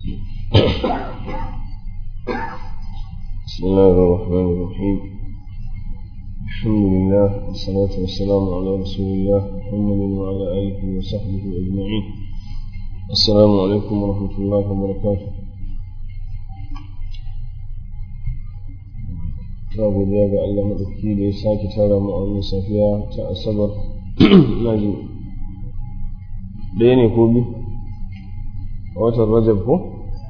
بسم الله الرحمن الرحيم. الحمد لله والصلاة والسلام على رسول الله محمد وعلى آله وصحبه أجمعين. السلام عليكم ورحمة الله وبركاته. babu da ga Allah madauki da ya sake tara mu a wannan safiya ta asabar ina ji ɗaya ne ko biyu a watan Rajab ko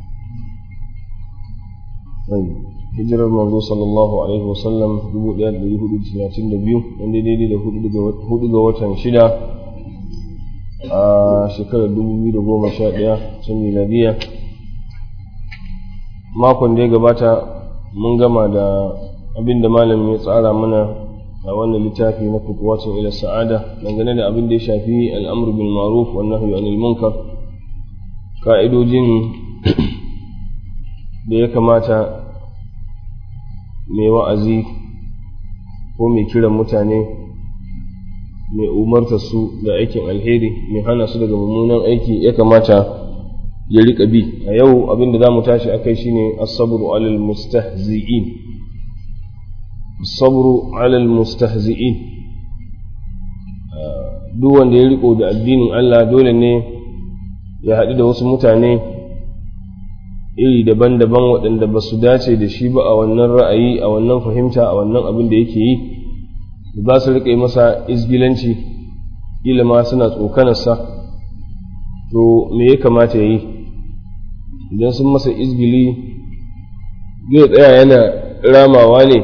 hijirar manzo sallallahu alaihi wasallam 1432 wanda daidai da hudu ga watan 6 a shekarar 2011 ta miladiya. Makon da ya gabata mun gama da abin da malamin ya tsara mana a wannan littafi na fuqwatun ila sa'ada dangane da abin da ya shafi al'amru bil ma'ruf wan nahyu anil munkar, ka'idojin da ya kamata mai wa'azi ko mai kiran mutane, mai umarta su da aikin alheri, mai hana su daga mummunan aiki ya kamata ya riƙa bi. A yau abin da za mu tashi akai shine as-sabru 'alal mustahzi'in. As-sabru 'alal mustahzi'in, duk wanda ya riko da addinin Allah dole ne ya haɗu da wasu mutane iri daban-daban waɗanda ba su dace da shi ba a wannan ra'ayi, a wannan fahimta, a wannan abin da yake yi, za su riƙe masa izgilanci, ƙila ma suna tsokanarsa. To me ya kamata ya yi idan sun masa izgili? Zai tsaya yana ramawa ne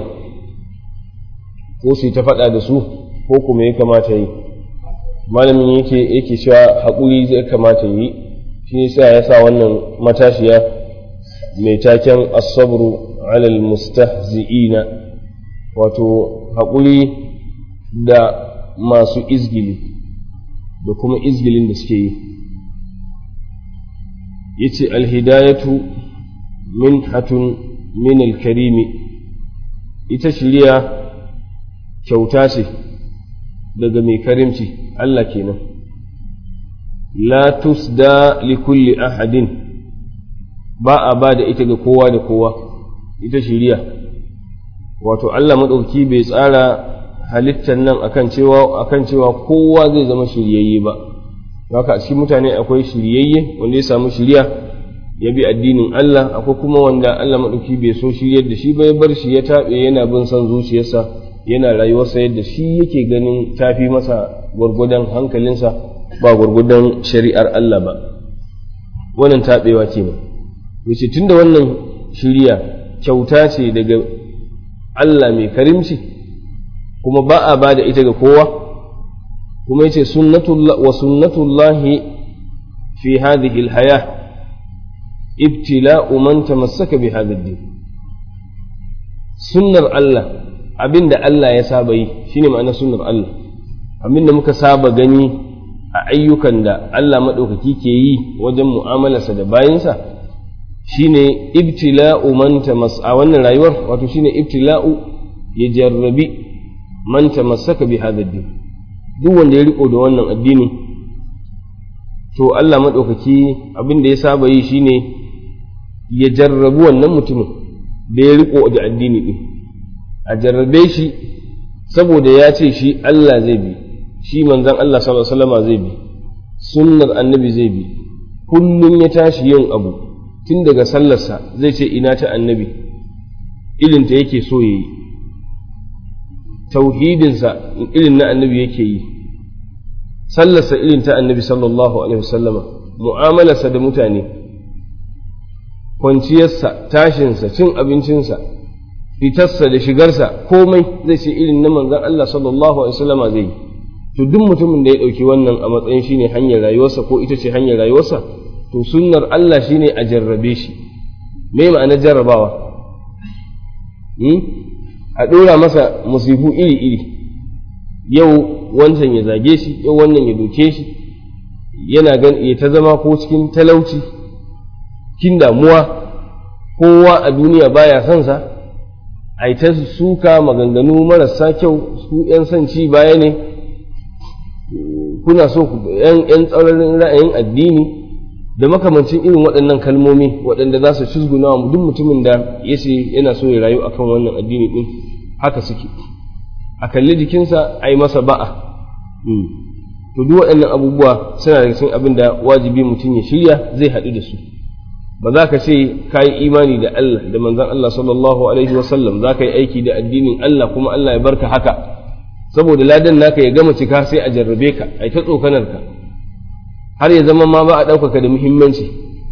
ko su ta faɗa da su, ko kuma ya kamata ya yi? Malamin yake cewa haƙuri zai kamata ya yi, shi yasa ya sa wannan matashiya mai taken as-sabru 'alal mustahzi'ina, wato haƙuri da masu izgili da kuma izgilin da suke yi. Yace al-hidayatu minhatun min al-karimi, ita shiriya kyauta ce daga mai karimci, Allah kenan. La tusda li kulli ahadin, ba a ba da ita ga kowa da kowa, ita shiriya. Wato Allah maɗauki bai tsara halittar nan akan cewa kowa zai zama shiryayye ba. Haka a cikin mutane akwai shiryayye wanda ya samu shiriya ya bi addinin Allah, akwai kuma wanda Allah maɗauki bai so shiryar da shi ba, ya bar shi ya taɓe yana bin son zuciyarsa, yana rayuwarsa yadda shi yake ganin tafi masa gwargwadon hankalinsa, ba gwargwadon shari'ar Allah ba. Wannan taɓewa kenan. Yace tunda wannan shiriya kyauta ce daga Allah mai karimci, kuma ba a ba da ita ga kowa, kuma yace sunnatullahi fi hadhihi alhaya ibtila'u man tamassaka bi hadha ad-din. Sunnar Allah, abinda Allah ya saba yi shine ma'ana sunnar Allah, abinda muka saba gani a ayyukan da Allah madaukaki ke yi wajen mu'amalarsa da bayinsa, shine ibtila'u man a wannan rayuwar, wato shine ibtila'u ya jarrabi man tamassaka bi hadha ad-din. Duk wanda ya riko da wannan addini, to Allah madaukaki abin da ya saba yi shine ya jarrabu wannan mutumin da ya riko da addini din, a jarrabe shi saboda ya ce shi Allah zai bi, shi manzon Allah sallallahu alaihi wasallam zai bi, sunnar annabi zai bi, kullum ya tashi yin abu tun daga sallarsa zai ce ina ta annabi, ilinta yake so ya yi, tauhidinsa irin na annabi yake yi, sallarsa irin ta annabi sallallahu alaihi wasallama, mu'amalarsa da mutane, kwanciyarsa, tashinsa, cin abincinsa, fitarsa da shigarsa, komai zai ce irin na manzon Allah sallallahu alaihi wasallama zai yi. To duk mutumin da ya ɗauki wannan a matsayin shine hanyar rayuwarsa ko ita ce hanyar rayuwarsa, to sunnar Allah shine a jarrabe shi. Me ma'anar jarrabawa? A ɗora masa musifu iri-iri, yau wancan ya zage shi, yau wannan ya doke shi, yana ya ta zama ko cikin talauci, cikin damuwa, kowa a duniya baya son sa, ai ta suka maganganu marasa kyau, su ‘yan son ci baya ne, kuna so ‘yan tsauraran ra'ayin addini, da makamancin irin waɗannan kalmomi waɗanda za su cizguna wa duk mutumin da ya ce yana so ya rayu akan wannan addini ɗin haka suke a kalli jikinsa a yi masa ba'a to duk waɗannan abubuwa suna daga cikin abin da wajibi mutum ya shirya zai haɗu da su ba za ka ce ka yi imani da Allah da manzon Allah sallallahu alaihi wasallam za ka yi aiki da addinin Allah kuma Allah ya barka haka saboda ladan naka ya gama cika sai a jarrabe ka a ta tsokanar ka har ya zama ma ba a ɗaukaka da muhimmanci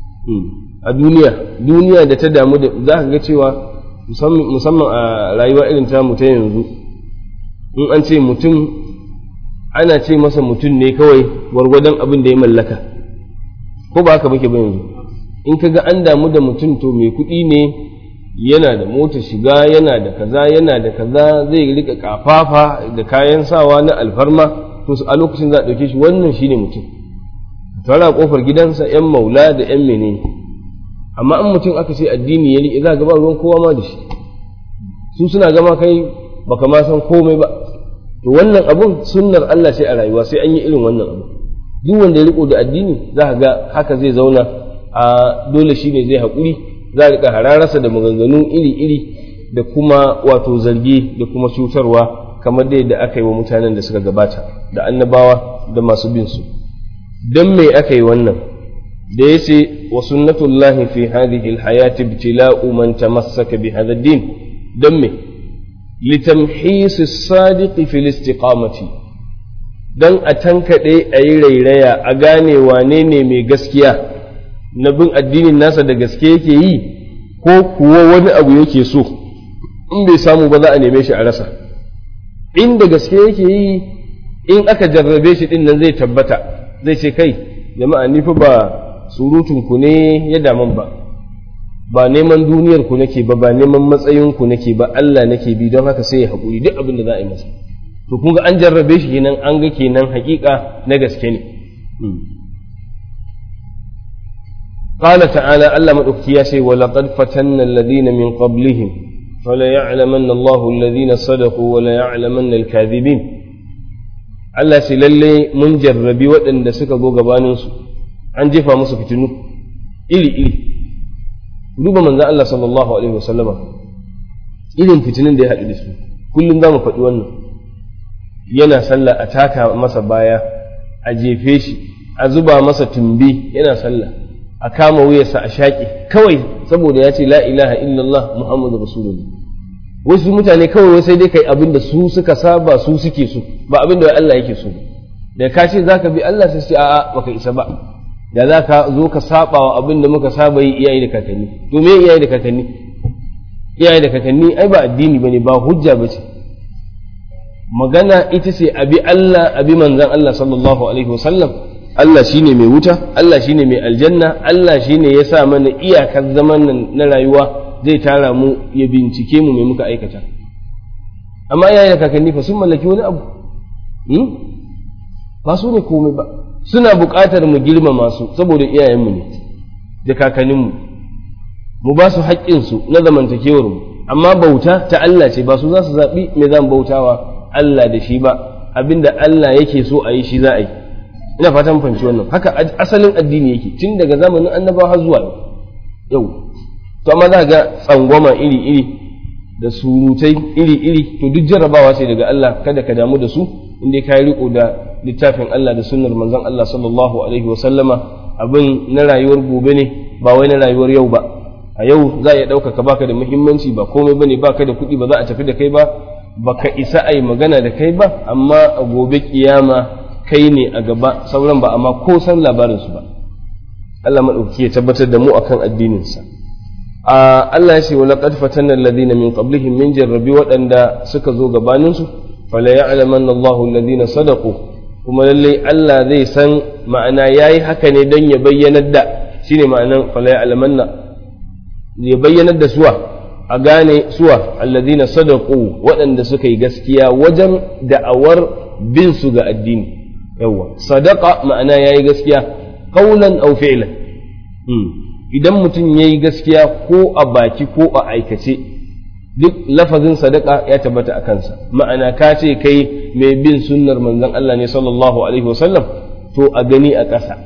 a duniya da ta damu da za ka ga cewa musamman a rayuwa irin ta mu ta yanzu in an ce mutum ana ce masa mutum ne kawai gwargwadon abin da ya mallaka ko ba haka muke ba yanzu in ka ga an damu da mutum to mai kuɗi ne yana da mota shiga yana da kaza zai rika kafafa da kayan sawa na alfarma to a lokacin za a ɗauke shi wannan shine mutum tare a kofar gidansa yan maula da yan menene amma an mutum aka ce addini ya riƙe za ga ba ruwan kowa ma da shi su suna gama kai baka ma san komai ba to wannan abun sunnar Allah sai a rayuwa sai an yi irin wannan abu duk wanda ya riko da addini za ka ga haka zai zauna a dole shine zai haƙuri za a riƙa hararsa da maganganu iri-iri da kuma wato zargi da kuma cutarwa kamar da yadda aka yi wa mutanen da suka gabata da annabawa da masu bin su don me aka yi wannan da ya ce wa sunnatullahi fi hadhihi alhayati ibtila'u man tamassaka bi hadha ad-din don me litamhis as-sadiq fi al-istiqamati dan a tankade ayi rairaya a gane wane ne mai gaskiya na bin addinin nasa da gaske yake yi ko kuwa wani abu yake so in bai samu ba za a neme shi a rasa inda gaske yake yi in aka jarrabe shi din nan zai tabbata zai ce kai jama'a ni fa ba surutun ku ne ya daman ba neman duniyar ku nake ba neman matsayin ku nake ba Allah nake bi don haka sai ya haƙuri duk abin da za a yi masa to kun ga an jarrabe shi kenan an ga kenan haƙiƙa na gaske ne qala ta'ala Allah madaukaki ya ce wa laqad fatanna alladhina min qablihim fala ya'lamanna Allahu alladhina sadaqu wa la ya'lamanna al-kadhibin Allah ce lalle mun jarrabi waɗanda suka zo gabaninsu an jefa musu fitinu iri-iri duba manzan Allah sallallahu alaihi wasallama irin fitinin da ya haɗu da su kullum za mu faɗi wannan yana sallah a taka masa baya a jefe shi a zuba masa tumbi yana sallah a kama wuyarsa a shaƙe kawai saboda ya ce la ilaha illallah muhammadu rasulullah wasu mutane kawai sai dai kai abin da su suka saba su suke so ba abin da Allah yake so da ka ce zaka bi Allah sai ce a'a baka isa ba da zaka zo ka saba wa abin da muka saba yi iyaye da kakanni to me iyaye da kakanni ai ba addini bane ba hujja bace magana ita ce abi Allah abi manzon Allah sallallahu alaihi wasallam Allah shine mai wuta Allah shine mai aljanna Allah shine ya sa mana iyakar zaman nan na rayuwa zai tara mu ya bincike mu mai muka aikata amma iyaye da kakanni fa sun mallaki wani abu ba su ne komai ba suna buƙatar mu girmama su saboda iyayenmu ne da kakanninmu mu ba su haƙƙinsu na zamantakewar mu amma bauta ta Allah ce ba su za su zaɓi me zan bautawa Allah da shi ba abinda Allah yake so a yi shi za a yi ina fatan fahimci wannan haka asalin addini yake tun daga zamanin annabawa har zuwa yau to amma za ga tsangwama iri-iri da surutai iri-iri to duk jarrabawa ce daga Allah kada ka damu da su inda ka yi riko da littafin Allah da sunnar manzon Allah sallallahu alaihi wa sallama abin na rayuwar gobe ne ba wai na rayuwar yau ba a yau za a iya ɗaukaka baka da muhimmanci ba komai bane baka da kuɗi ba za a tafi da kai ba baka isa a yi magana da kai ba amma a gobe kiyama kai ne a gaba sauran ba amma ko san labarinsu ba Allah maɗauki ya tabbatar da mu akan addininsa Allah ya ce wa laqad fatanna alladhina min qablihim min jarrabi waɗanda suka zo gabaninsu fala ya'lamanna Allahu alladhina sadaqu kuma lalle Allah zai san ma'ana yayi haka ne don ya bayyanar da shine ma'anan fala ya'lamanna ya bayyanar da suwa a gane suwa alladhina sadaqu waɗanda suka yi gaskiya wajen da'awar bin su ga addini yawa sadaqa ma'ana yayi gaskiya qawlan aw fi'lan idan mutum yayi gaskiya ko a baki ko a aikace duk lafazin sadaka ya tabbata a kansa ma'ana ka ce kai mai bin sunnar manzon Allah ne sallallahu alaihi wasallam to a gani a ƙasa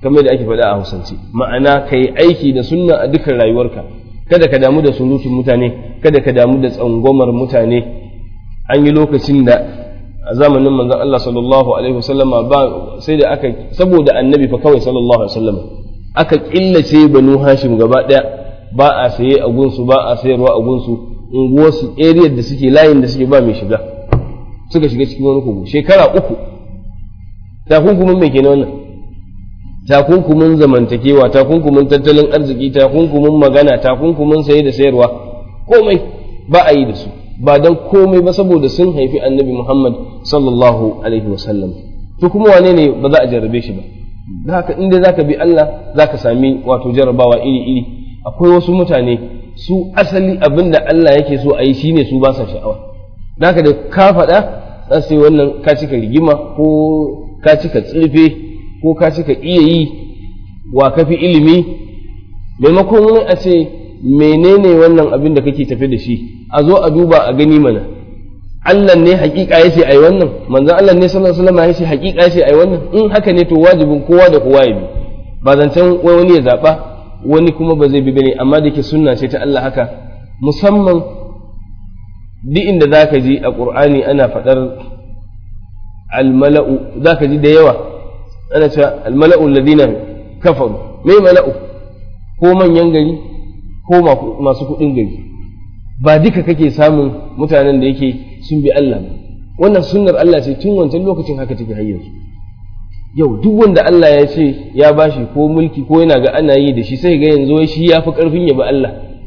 kamar da ake faɗa a Hausance, ma'ana ka yi aiki da sunna a dukkan rayuwarka, kada ka damu da surutun mutane, kada ka damu da tsangwamar mutane. An yi lokacin da a zamanin manzon Allah sallallahu alaihi wasallama ba sai da aka, saboda annabi fa kawai sallallahu alaihi wasallama, aka killace Banu Hashim gaba ɗaya, ba a saye a gunsu, ba a sayarwa a gunsu, unguwarsu area da suke, layin da suke ba mai shiga, suka shiga cikin wani kogo shekara 3. Takunkumin mai kenan wannan, takunkumin zamantakewa, takunkumin tattalin arziki, takunkumin magana, takunkumin saye da sayarwa, komai ba a yi da su, ba dan komai ba saboda sun haifi annabi Muhammad sallallahu alaihi wasallam. To kuma wane ne ba za a jarrabe shi ba? Da haka inda zaka bi Allah zaka sami wato jarrabawa iri-iri. Akwai wasu mutane su asali abinda Allah yake so a yi shine su ba sa sha'awa. Da haka da ka faɗa za su yi wannan ka cika rigima ko ka cika tsirfe ko ka cika iya yi wa kafi ilimi, maimakon wani a ce menene wannan abin da kake tafe da shi, a zo a duba a gani mana. Allah ne hakika yace ai wannan, manzon Allah ne sallallahu alaihi wasallam yace hakika yace ai wannan. In haka ne to wajibin kowa da kowa ya bi, ba zancen wai wani ya zaba wani kuma ba zai bi bane. Amma da ke sunna ce ta Allah haka, musamman duk inda zaka ji a Qur'ani ana fadar al-mala'u, zaka ji da yawa ana cewa al-mala'u alladhina kafaru. Me mala'u? Ko manyan gari ko masu kuɗin gari. Ba duka kake samun mutanen da yake sun bi Allah ba. Wannan sunnar Allah ce tun wancan lokacin haka take har yanzu. Yau duk wanda Allah ya ce ya bashi ko mulki ko yana ga ana yi da shi, sai ga yanzu shi ya fi ƙarfin ya bi Allah.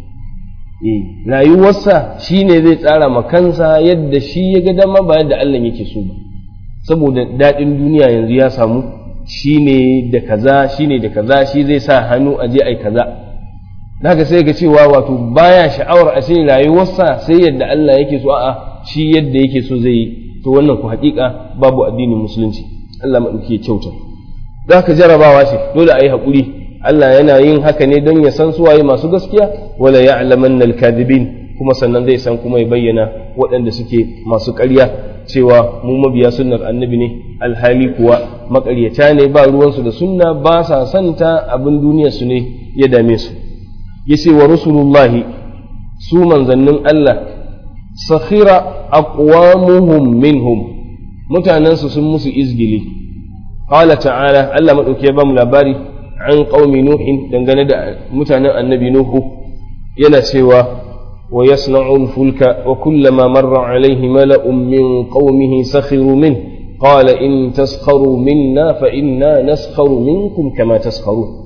Rayuwarsa shi ne zai tsara ma kansa yadda shi ya ga dama ba yadda Allah yake so ba. Saboda daɗin duniya yanzu ya samu, shi ne da kaza, shi ne da kaza, shi zai sa hannu a je ai kaza. Haka sai ga cewa wato baya sha'awar a ce rayuwarsa sai yadda Allah yake so, a'a shi yadda yake so zai yi. To wannan ku haƙiƙa babu addinin musulunci. Allah maɗauki ya kyauta. Za ka jarabawa ce, dole a yi haƙuri. Allah yana yin haka ne don ya san suwaye masu gaskiya, wala ya'lamanna al-kadhibin, kuma sannan zai san kuma ya bayyana waɗanda suke masu ƙarya, cewa mu mabiya sunnar annabi ne, alhali kuwa maƙaryata ne, ba ruwansu da sunna, ba sa santa, abin duniyar su ne ya dame su. Yace wa rusulullahi, su manzannin Allah, sakhira aqwamuhum minhum, mutanensu sun musu izgili. Qala ta'ala, Allah madauki ya bamu labari an qaumi nuhin, dangane da mutanen annabi nuhu, yana cewa wa yasna'u al-fulka wa kullama marra alayhi mala'un min qaumihi sakhiru min qala in taskharu minna fa inna naskharu minkum kama taskharun.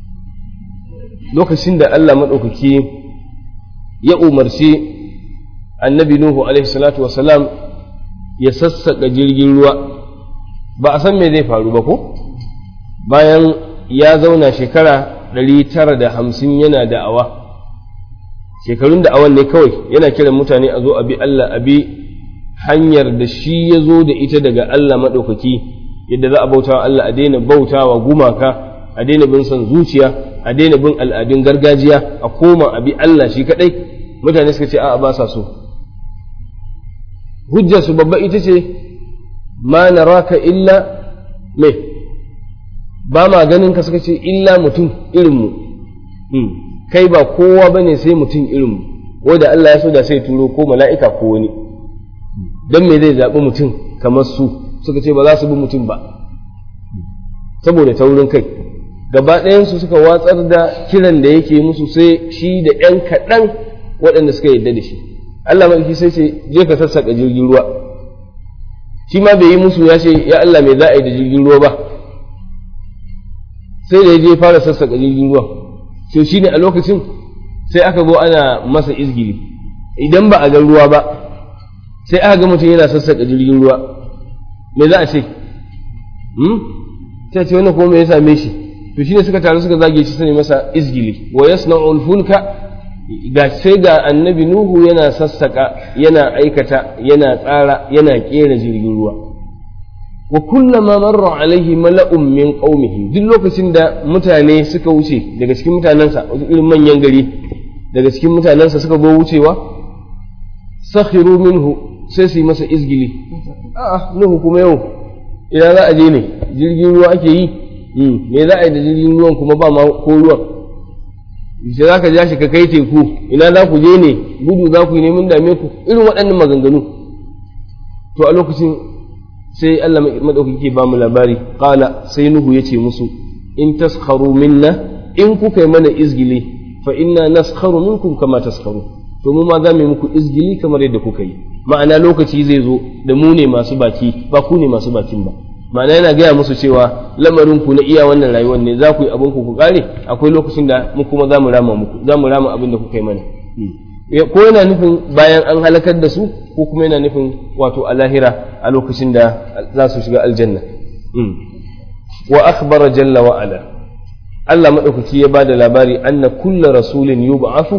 Lokacin da Allah madaukaki ya umarci annabi nuhu alaihi salatu wassalam ya sassaka jirgin ruwa, ba a san me zai faru ba ko? Bayan ya zauna shekara 950 yana da'awa, shekarun da'awan ne kawai, yana kiran mutane a zo a bi Allah, a bi hanyar da shi ya zo da ita daga Allah maɗaukaki, yadda za a bautawa Allah, a daina bautawa gumaka, a daina bin son zuciya, a daina bin al'adun gargajiya, a koma a bi Allah shi kaɗai. Mutane suka ce a'a ba sa so. Hujjarsu babba ita ce ma naraka illa me, ba ma ganin ka, suka ce illa mutum irinmu, kai ba kowa bane sai mutum irinmu, wanda Allah ya so da sai turo ko mala'ika ko wani, don me zai zaɓi mutum kamar su? Suka ce ba za su bi mutum ba saboda taurin kai. Gaba ɗayansu suka watsar da kiran da yake musu, sai shi da ‘yan kaɗan waɗanda suka yarda da shi. Allah maɗauki sai ce je ka sassaƙa jirgin ruwa. Shi ma bai yi musu ya ce ya Allah mai za a yi da jirgin ruwa ba, sai da ya je fara sassaƙa jirgin ruwa. To shi ne a lokacin sai aka zo ana masa izgili, idan ba a ga ruwa ba sai aka ga mutum yana sassaƙa jirgin ruwa, me za a ce? Sai ce wannan kuma me ya same shi? To shi ne suka taru suka zage shi, sani masa izgili. Wa yasna'ul fulka, ga sai ga annabi Nuhu yana sassaka, yana aikata, yana tsara, yana kera jirgin ruwa. Wa kullama marra alaihi mala'un min qaumihi, duk lokacin da mutane suka wuce daga cikin mutanensa, wasu irin manyan gari daga cikin mutanensa suka zo wucewa, sakhiru minhu, sai su yi masa izgili. A'a Nuhu kuma yau ina za a je ne? Jirgin ruwa ake yi, me za a yi da jirgin ruwan kuma ba ma ko ruwan shi za ka ja shi ka kai teku ina za ku je ne gudu za ku yi neman dame ku irin waɗannan maganganu to a lokacin sai Allah madaukaki ke ba mu labari qala sai nuhu yace musu in taskharu minna in kuka yi mana izgili fa inna naskharu minkum kama taskharu to mu ma za mu yi muku izgili kamar yadda kuka yi ma'ana lokaci zai zo da mu ne masu baki ba ku ne masu bakin ba ma'ana yana gaya musu cewa lamarin ku na iya wannan rayuwar ne za ku yi abin ku kare akwai lokacin da mu kuma za mu rama abin da kuka yi mana ko yana nufin bayan an halakar da su ko kuma yana nufin wato a lahira a lokacin da za su shiga aljanna wa akhbara jalla wa ala Allah madaukaki ya bada labari anna kullu rasulin yub'athu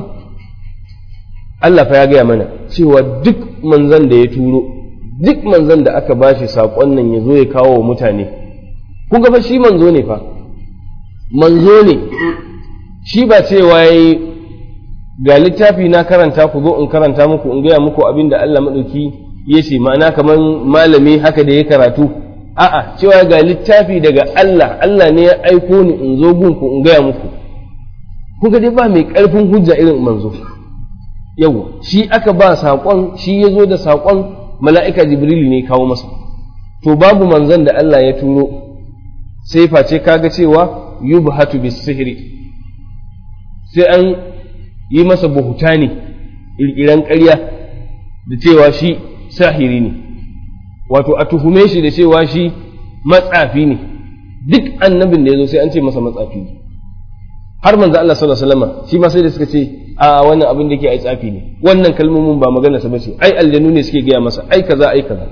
Allah fa ya gaya mana cewa duk manzon da ya turo duk manzon da aka bashi sakon nan ya zo ya kawo wa mutane kun ga fa shi manzo ne fa manzo ne shi ba cewa yayi ga littafi na karanta ku zo in karanta muku in gaya muku abin da Allah madauki ya ce ma'ana kamar malami haka da ya karatu a'a cewa ga littafi daga Allah ne ya aiko ni in zo gunku in gaya muku kuka dai ba mai ƙarfin hujja irin manzo yawa shi aka ba saƙon shi ya zo da saƙon mala'ika jibrilu ne kawo masa to babu manzon da Allah ya turo sai face kaga cewa yubhatu bis sihri sai an yi masa buhutani ƙirƙiran ƙarya da cewa shi sahiri ne wato a tuhume shi da cewa shi matsafi ne duk annabin da ya zo sai an ce masa matsafi ne har manzo Allah sallallahu alaihi wasallam shi ma sai da suka ce a wannan abin da yake ai tsafi ne wannan kalmomin ba magana sa bace ai aljanu ne suke gaya masa ai kaza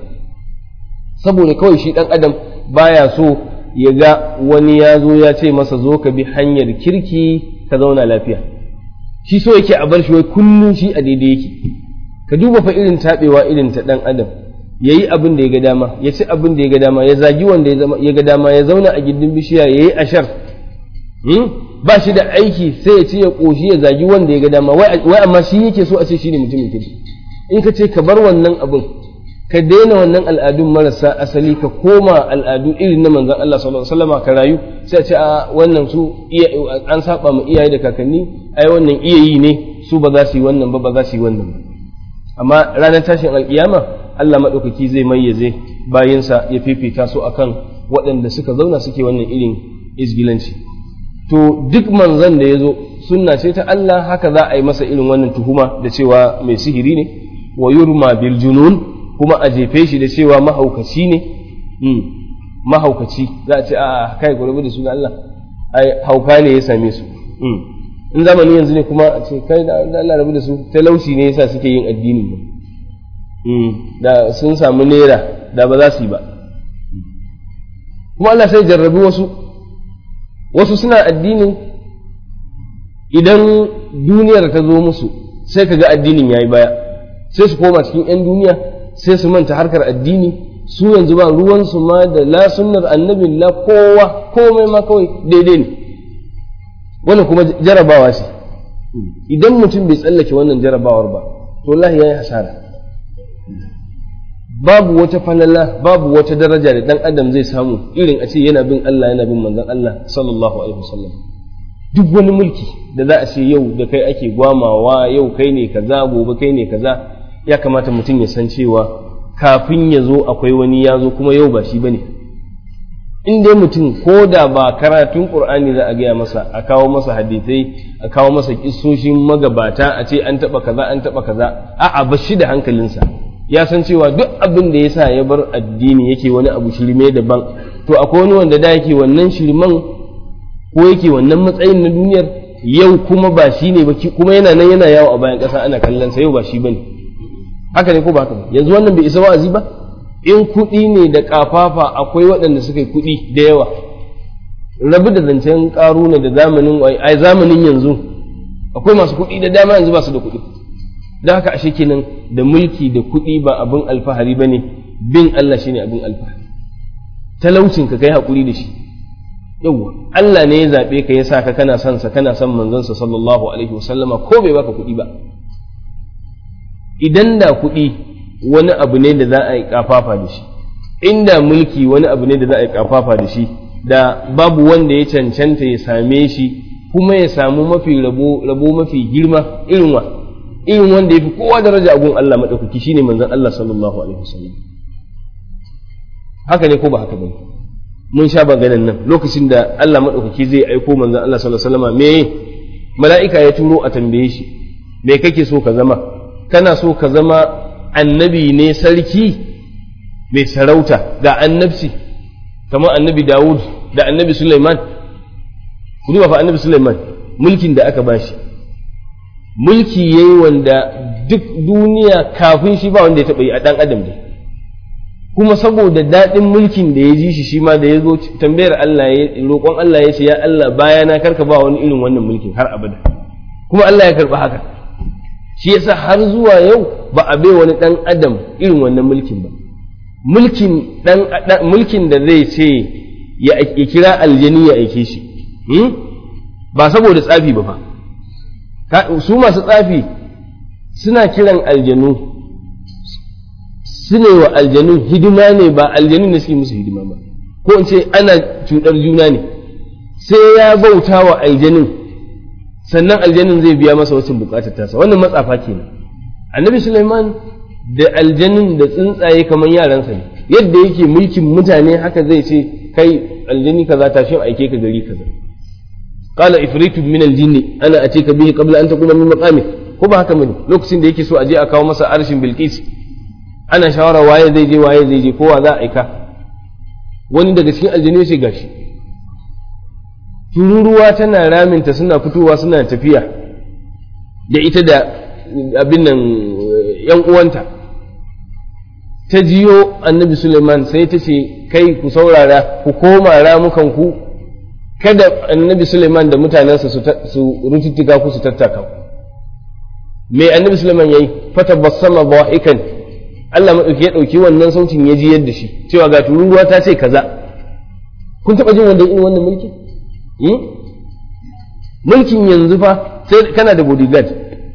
saboda kawai shi dan adam baya so ya ga wani ya zo ya ce masa zo ka bi hanyar kirki ka zauna lafiya shi so yake a bar shi wai kullun shi a daidai yake ka duba fa irin tabewa irin ta dan adam yayi abin da ya ga dama ya ci abin da ya ga dama ya zagi wanda ya ga dama ya zauna a gindin bishiya yayi ashar ba shi da aiki sai ya ce ya koshi ya zagi wanda ya ga dama wai amma shi yake so a ce shine mutumin kirki in ka ce ka bar wannan abin ka daina wannan al'adun marasa asali ka koma al'adu irin na manzon Allah sallallahu alaihi wasallam ka rayu sai a ce a wannan su an saba ma iyaye da kakanni ai wannan iyayi ne su ba za su yi wannan ba za su yi wannan ba amma ranar tashin alkiyama Allah madaukaki zai mayyaze bayinsa ya fifita su akan waɗanda suka zauna suke wannan irin izgilanci to duk manzon da ya zo sunna ce ta Allah haka za a yi masa irin wannan tuhuma da cewa mai sihiri ne wa yurma bil junun kuma a jefe shi da cewa mahaukaci ne mahaukaci za a ce a kai ku rabu da su da Allah ai hauka ne ya same su in zamani yanzu ne kuma a ce kai da Allah rabu da su talauci ne yasa suke yin addini ba da sun samu naira da ba za su yi ba kuma Allah sai jarrabi wasu suna addinin idan duniyar ta zo musu sai ka ga addinin yayi baya sai su koma cikin 'yan duniya sai su manta harkar addini su yanzu ba ruwansu ma da la sunnar annabi la kowa komai ma kawai daidai ne wannan kuma jarabawa ce idan mutum bai tsallake wannan jarabawar ba to wallahi yayi hasara babu wata falala babu wata daraja da dan adam zai samu irin a ce yana bin Allah yana bin manzon Allah sallallahu alaihi wasallam duk wani mulki da za a ce yau da kai ake gwamawa yau kai ne kaza gobe kai ne kaza ya kamata mutum ya san cewa kafin ya zo akwai wani ya zo kuma yau ba shi bane in dai mutum ko da ba karatun qur'ani za a gaya masa a kawo masa hadisai a kawo masa kissoshin magabata a ce an taba kaza a'a ba shi da hankalinsa ya san cewa duk abin da yasa ya bar addini yake wani abu shirme daban to akwai wani wanda da yake wannan shirman ko yake wannan matsayin na duniyar yau kuma ba shi ne ba kuma yana nan yana yawo a bayan ƙasa ana kallon sa yau ba shi bane haka ne ko ba haka ba yanzu wannan bai isa wa'azi ba in kuɗi ne da ƙafafa akwai waɗanda suka yi kuɗi da yawa rabu da zancen ƙaruna da zamanin yanzu akwai masu kuɗi da dama yanzu ba su da kuɗi da haka ashe kenan da mulki da kuɗi ba abin alfahari ba ne bin Allah shine abin alfahari talaucin ka kai haƙuri da shi yawwa Allah ne ya zaɓe ka ya sa ka kana son sa kana son manzon sa sallallahu alaihi wasallama ko bai baka kuɗi ba idan da kuɗi wani abu ne da za a yi kafafa da shi inda mulki wani abu ne da za a yi kafafa da shi da babu wanda ya cancanta ya same shi kuma ya samu mafi rabo mafi girma irin wanda yafi kowa daraja a gun Allah madaukaki shine manzon Allah sallallahu alaihi wasallam. Haka ne ko ba haka bane? Mun sha maganan nan lokacin da Allah madaukaki zai aiko manzon Allah sallallahu alaihi wasallam me mala'ika ya turo a tambaye shi me kake so ka zama? Kana so ka zama annabi ne sarki mai sarauta da annabci kamar annabi Dawud da annabi Sulaiman? Ku duba fa annabi Sulaiman mulkin da aka bashi mulki yayi wanda duk duniya kafin shi ba wanda ya taɓa yi a ɗan adam ne, kuma saboda daɗin mulkin da ya ji shi ma da ya zo tambayar Allah ya roƙon Allah ya ce ya Allah bayana karka ba wani irin wannan mulkin har abada, kuma Allah ya karɓi haka. Shi yasa har zuwa yau ba a bai wani ɗan adam irin wannan mulkin ba, mulkin da zai ce ya kira aljani ya aike shi, ba saboda tsafi ba fa. Su masu tsafi suna kiran aljanu, sune wa aljanu hidima ne, ba aljanu ne suke musu hidima ba, ko in ce ana cuɗar juna ne, sai ya bauta wa aljanin sannan aljanin zai biya masa wacin bukatar tasa. Wannan matsafa kenan. Annabi Sulaiman da aljanin da tsuntsaye kamar yaransa ne, yadda yake mulkin mutane haka zai ce kai aljani kaza tashi aike ka gari kaza. Qala ifritun min aljinni ana atika bihi qabla an taquma min maqamik, ko ba haka bane? Lokacin da yake so a je a kawo masa arshin Bilqis, ana shawara waye zai je kowa za a aika. Wani daga cikin aljanu ya ce gashi tururuwa tana raminta suna fitowa suna tafiya da ita da abin nan yan uwanta, ta jiyo annabi Suleiman sai ta ce kai ku saurara ku koma ramukan ku, kada annabi Suleiman da mutanensa su rututtuka ku su tattaka. Me annabi Suleiman yayi? Fatabassama dhahikan, Allah madauki ya dauki wannan sautin ya ji yadda shi cewa ga tururuwa ta ce kaza. Kun taba jin wanda irin wannan mulki? Mulkin yanzu fa sai kana da bodyguard.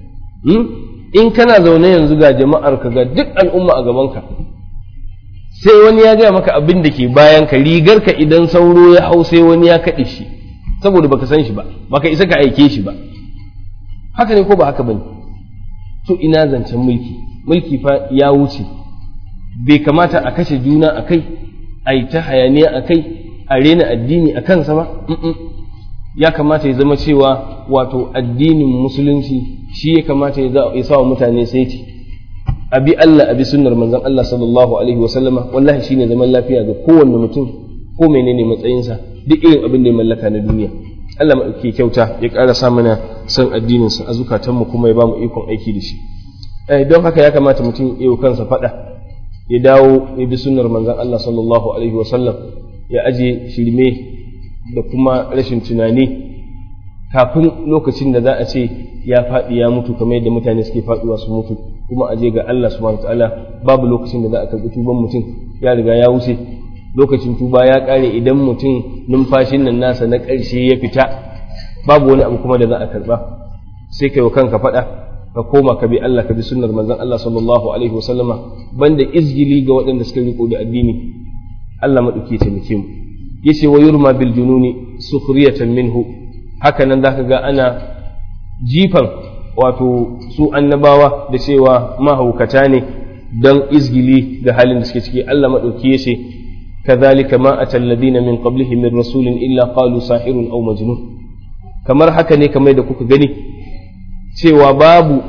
In kana zaune yanzu ga jama'ar ka ga duk al'umma a gaban ka, sai wani ya gaya maka abin da ke bayan ka, rigar ka idan sauro ya hau sai wani ya kaɗe shi saboda baka san shi ba, baka isa ka aike shi ba. Haka ne ko ba haka bane? To ina zancen mulki fa ya wuce, bai kamata a kashe juna a kai, a yi ta hayaniya a kai, a rena addini a kansa ba. Ya kamata ya zama cewa wato addinin musulunci shi ya kamata ya sa wa mutane saiti, abi Allah abi sunnar manzon Allah sallallahu alaihi wa sallama. Wallahi shine zaman lafiya ga kowanne mutum ko menene matsayinsa, duk irin abin da ya mallaka na duniya. Allah maɗauki kyauta ya ƙara sa mana son addininsa a zukatanmu kuma ya ba mu ikon aiki da shi. Don haka ya kamata mutum ya yi kansa faɗa, ya dawo ya bi sunnar manzon Allah sallallahu alaihi wa sallam, ya aje shirme da kuma rashin tunani kafin lokacin da za a ce ya faɗi ya mutu kamar yadda mutane suke faɗuwa su mutu, kuma a je ga Allah subhanahu wataala. Babu lokacin da za a karɓi tuban mutum, ya riga ya wuce. Lokacin tuba ya ƙare idan mutum numfashin nan nasa na ƙarshe ya fita, babu wani abu kuma da za a karɓa. Sai kai wa kanka faɗa, ka koma ka bi Allah, ka bi sunnar manzon Allah sallallahu alaihi wasallama, banda izgili ga waɗanda suka riko da addini. Allah maɗauki ya taimake mu. Yace wa yurma bil jununi sukhriyatan minhu, haka nan zaka ga ana jifan wato su annabawa da cewa mahaukata ne don izgili ga halin da suke ciki. Allah maɗauki yace kadhalika ma atal ladina min qablihim min rasulin illa qalu sahirun aw majnun. Kamar haka ne kamar da kuka gani cewa babu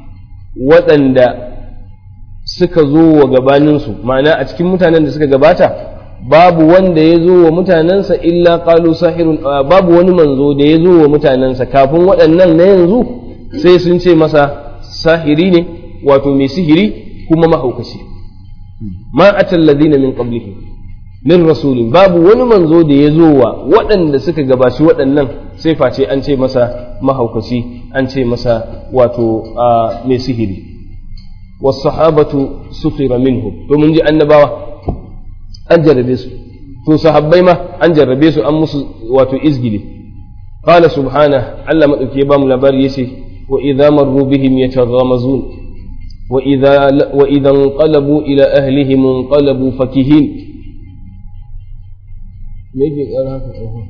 waɗanda suka zo wa gabaninsu, ma'ana a cikin mutanen da suka gabata babu wanda ya zo wa mutanensa illa qalu sahirun, babu wani manzo da ya zo wa mutanensa kafin waɗannan na yanzu sai sun ce masa sahiri ne, wato mai sihiri kuma mahaukaci. Ma atal ladina min qablihi min rasulin, babu wani manzo da ya zo wa waɗanda suka gabaci waɗannan sai face an ce masa mahaukaci, an ce masa wato mai sihiri. Was sahabatu sukhira minhum, to mun ji annabawa an jarrabe su, to sahabbai ma an jarrabe su, an musu wato izgili. Qala subhana, Allah madauki ya ba mu labari yace wa idza marru bihim yataghamazun wa idza inqalabu ila ahlihim inqalabu fakihin. me yake ƙara haka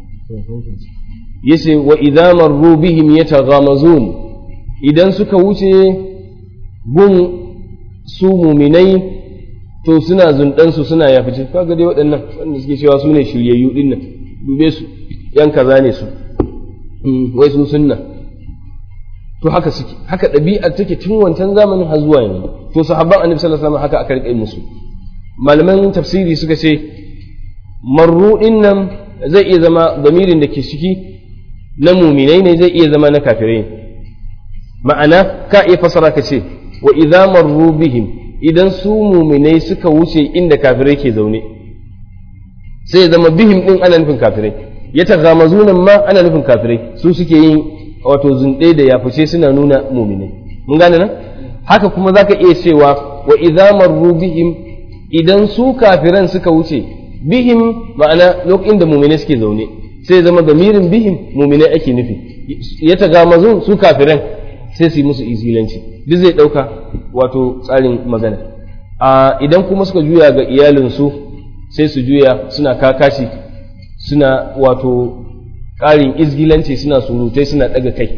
yace wa idza marru bihim yataghamazun idan suka wuce gun su muminai to suna zundan su suna yafice kaga dai waɗannan wanda suke cewa su ne shiryayyu din nan dube su yan kaza ne su wai su sunna to haka suke haka ɗabi'ar take tun wancan zamanin har zuwa yanzu to sahabban annabi sallallahu alaihi wasallam haka aka rike musu malaman tafsiri suka ce marru din nan zai iya zama damirin da ke ciki na muminai ne zai iya zama na kafirai ma'ana ka iya fasara ka ce wa idza marru bihim idan su muminai suka wuce inda kafirai ke zaune sai ya zama bihim din ana nufin kafirai ya taghamazuna ma ana nufin kafirai su suke yin wato zunde da ya fice suna nuna muminai mun gane nan haka kuma zaka iya cewa wa idza marru bihim idan su kafiran suka wuce bihim ma'ana lokacin da muminai suke zaune sai zama damirin bihim muminai ake nufi ya tagamazun su kafiran sai su yi musu izilanci duk zai ɗauka wato tsarin magana idan kuma suka juya ga iyalinsu sai su juya suna kakashi suna wato ƙarin izgilanci suna surutai suna ɗaga kai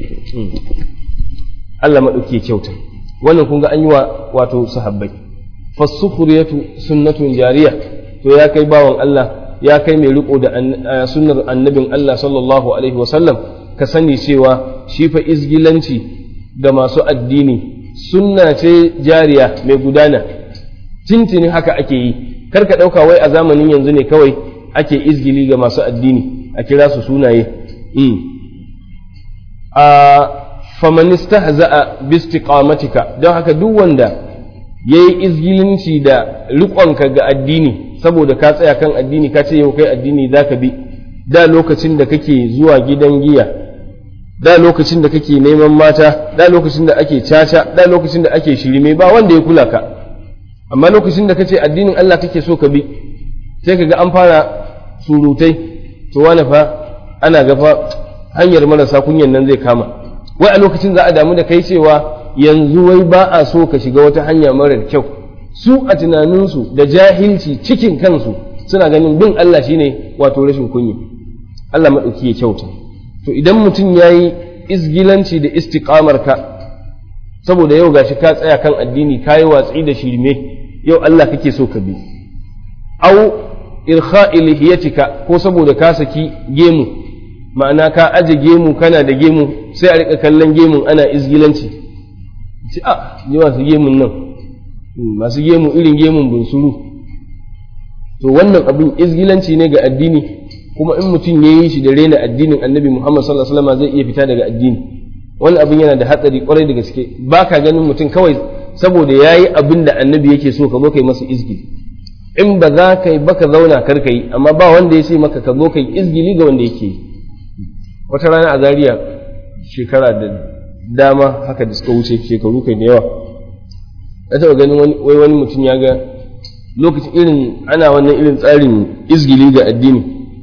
Allah maɗauki kyauta wannan kun ga an yi wa wato sahabbai fasukhriyatu sunnatun jariya to ya kai bawan Allah ya kai mai riko da sunnar annabin Allah sallallahu alaihi wasallam ka sani cewa shi fa izgilanci ga masu addini sunna ce jariya mai gudana tintini haka ake yi kar ka ɗauka wai a zamanin yanzu ne kawai ake izgili ga masu addini a kira su sunaye faman istahza'a bi istiqamatika don haka duk wanda yayi izgilinci da riƙonka ga addini saboda ka tsaya kan addini ka ce yau kai addini zaka bi da lokacin da kake zuwa gidan giya da lokacin da kake neman mata da lokacin da ake caca da lokacin da ake shirme ba wanda ya kula ka amma lokacin da kace addinin Allah kake so ka bi sai kaga an fara surutai to wani fa ana gafa hanyar marasa kunyan nan zai kama wai a lokacin za a damu da kai cewa yanzu wai ba a so ka shiga wata hanya marar kyau su a tunaninsu da jahilci cikin kansu suna ganin bin Allah shine wato rashin kunya Allah maɗauki ya kyauta to idan mutum ya yi izgilanci da istiƙamarka saboda yau gashi ka tsaya kan addini ka yi watsi da shirme yau Allah kake so ka bi au irkha'i lihiyatika ko saboda ka saki gemu ma'ana ka aje gemu kana da gemu sai a rika kallon gemun ana izgilanci ci ni masu gemun nan masu gemu irin gemun bunsuru to wannan abin izgilanci ne ga addini kuma in mutum ya yi shi da rena addinin annabi Muhammad sallallahu alaihi wasallam zai iya fita daga addini wannan abin yana da hatsari kwarai da gaske ba ka ganin mutum kawai saboda ya yi abin da annabi yake so ka zo kai masa izgili in ba za ka yi ba ka zauna kar ka yi amma ba wanda ya ce maka ka zo kai izgili ga wanda yake yi wata rana a Zaria shekara da dama haka da suka wuce shekaru kai da yawa na taɓa ganin wani mutum ya ga lokacin irin ana wannan irin tsarin izgili ga addini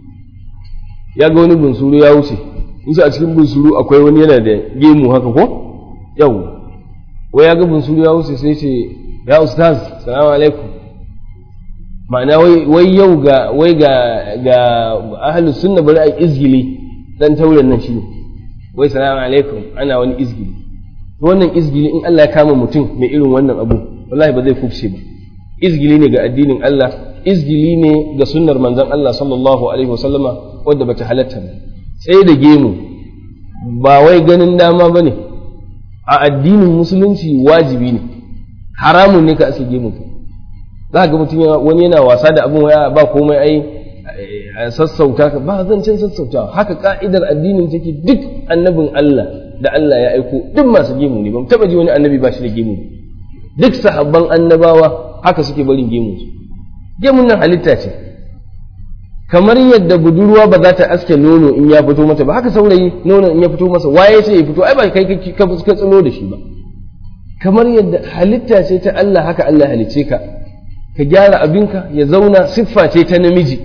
ya ga wani bunsuru ya wuce in a cikin bunsuru akwai wani yana da gemu haka ko yau wai ya ga bunsuru ya wuce sai ce ya ustaz salamu alaikum ma'ana wai yau ga ahlus sunna bari a izgili dan tauren nan shine wai salamu alaikum ana wani izgili wannan izgili in Allah ya kama mutum mai irin wannan abu wallahi ba zai kufce ba izgili ne ga addinin Allah izgili ne ga sunnar manzon Allah sallallahu alaihi wasallama wadda bata halatta ba sai da gemu ba wai ganin dama bane a addinin musulunci wajibi ne haramun ne ka ake gemu za ga mutum wani yana wasa da abin waya ba komai ai sassauta ka ba zancen sassauta haka ka'idar addinin take duk annabin Allah da Allah ya aiko duk masu gemu ne ban taba ji wani annabi ba shi da gemu duk sahabban annabawa haka suke barin gemu su gemun nan halitta ce kamar yadda budurwa ba za ta aske nono in ya fito mata ba haka saurayi nono in ya fito masa waye sai ya fito ai ba kai ka tsino da shi ba kamar yadda halitta ce ta Allah haka Allah halicce ka ka gyara abinka ya zauna siffa ce ta namiji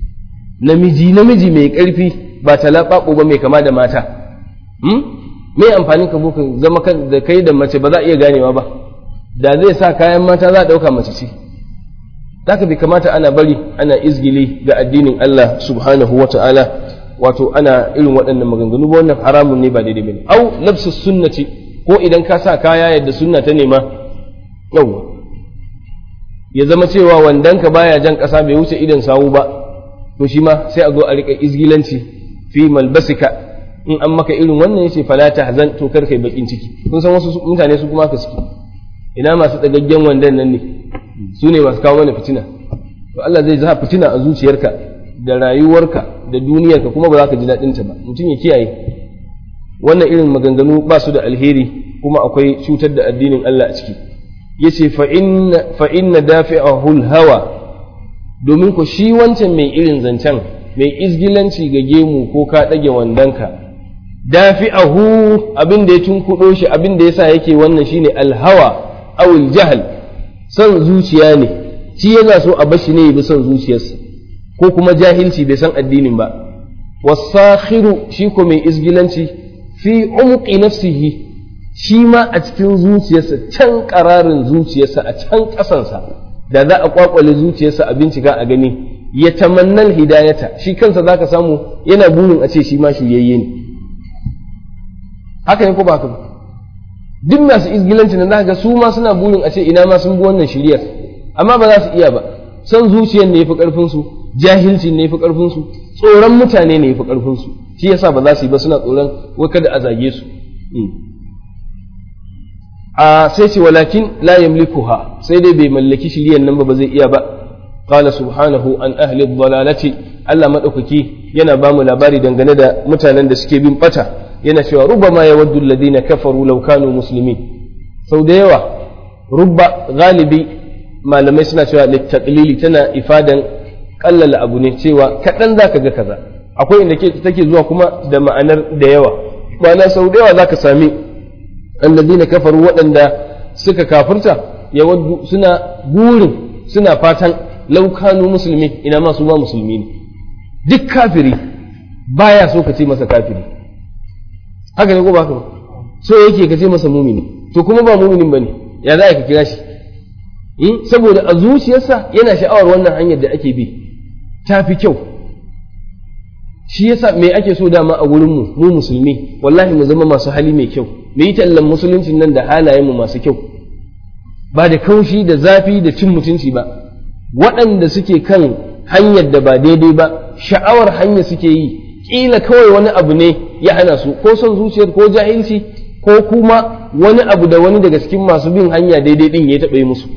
mai ƙarfi ba talaɓaɓo ba mai kama da mata me amfani ka zo ka zama da kai da mace ba za a iya ganewa ba da zai sa kayan mata za a ɗauka mace ce haka bai kamata ana bari ana izgili ga addinin Allah subhanahu wa ta'ala, wato ana irin waɗannan maganganu ba, wannan haramun ne ba daidai bane. Au labsus sunnati, ko idan ka sa kaya yadda sunna ta nema, yawa ya zama cewa wandanka baya jan ƙasa bai wuce idan sawu ba, to shi ma sai a zo a riƙa izgilanci fi malbasika. In an maka irin wannan yace fala tahzan, to kar kai bakin ciki. Kun san wasu mutane su kuma ka suke, ina masu dagaggen wandan nan ne, su ne masu kawo mana fitina. To Allah zai za fitina a zuciyarka da rayuwarka da duniyarka, kuma ba za ka ji daɗin ta ba. Mutum ya kiyaye wannan irin maganganu, ba su da alheri kuma akwai cutar da addinin Allah a ciki. Yace fa inna dafi'ahu al-hawa, domin ko shi wancan mai irin zancen mai izgilanci ga gemu ko ka ɗage wandanka, dafi'ahu abin da ya tunkuɗo shi, abin da yasa yake wannan shine al-hawa aw al-jahl, son zuciya ne, shi yana so a bashi ne ya bi son zuciyarsa, ko kuma jahilci bai san addinin ba. Wasakhiru, shi ko mai izgilanci fi umqi nafsihi, shi ma a cikin zuciyarsa, can ƙararin zuciyarsa, a can ƙasansa, da za a kwakwale zuciyarsa a bincika a gani, ya tamannal hidayata, shi kansa zaka samu yana burin a ce shi ma shiryayye ne. Haka ne ko ba haka ba? Duk masu izgilanci nan zaka ga su ma suna burin a ce ina ma sun bi wannan shiryar, amma ba za su iya ba. Son zuciyar ne yafi karfin su, jahilci ne yafi karfin su, tsoron mutane ne yafi karfin su, shi yasa ba za su yi ba, suna tsoron wai kada a zage su. Sai ce walakin la yamlikuha, sai dai bai mallaki shiriyar nan ba zai iya ba. Qala subhanahu an ahli dhalalati, Allah madaukaki yana ba mu labari dangane da mutanen da suke bin bata, yana cewa rubama yawaddu alladhina kafaru law kanu muslimin. Sau da yawa rubba galibi malamai suna cewa littaqlili, tana ifadan kallala abu ne, cewa kadan zaka ga kaza. Akwai inda take zuwa kuma da ma'anar da yawa, ma'ana sau da yawa zaka sami alladhina kafaru, waɗanda suka kafirta, yawaddu suna burin, suna fatan law kanu muslimin, ina ma su ma musulmi ne. Duk kafiri baya so ka ce masa kafiri, haka ne ko ba haka ba? So yake ka ce masa mumini, to kuma ba muminin bane, ya za ka kira shi? Saboda a zuciyarsa yana sha'awar wannan hanyar da ake bi ta fi kyau. Shi yasa me ake so dama a wurin mu musulmi, wallahi mu zama masu hali mai kyau, mu yi tallan musuluncin nan da halayen mu masu kyau, ba da kaushi da zafi da cin mutunci ba. Waɗanda suke kan hanyar da ba daidai ba, sha'awar hanyar suke yi, kila kawai wani abu ne ya hana su, ko son zuciyar ko jahilci, ko kuma wani abu da wani daga cikin masu bin hanya daidai din ya taɓa yi musu.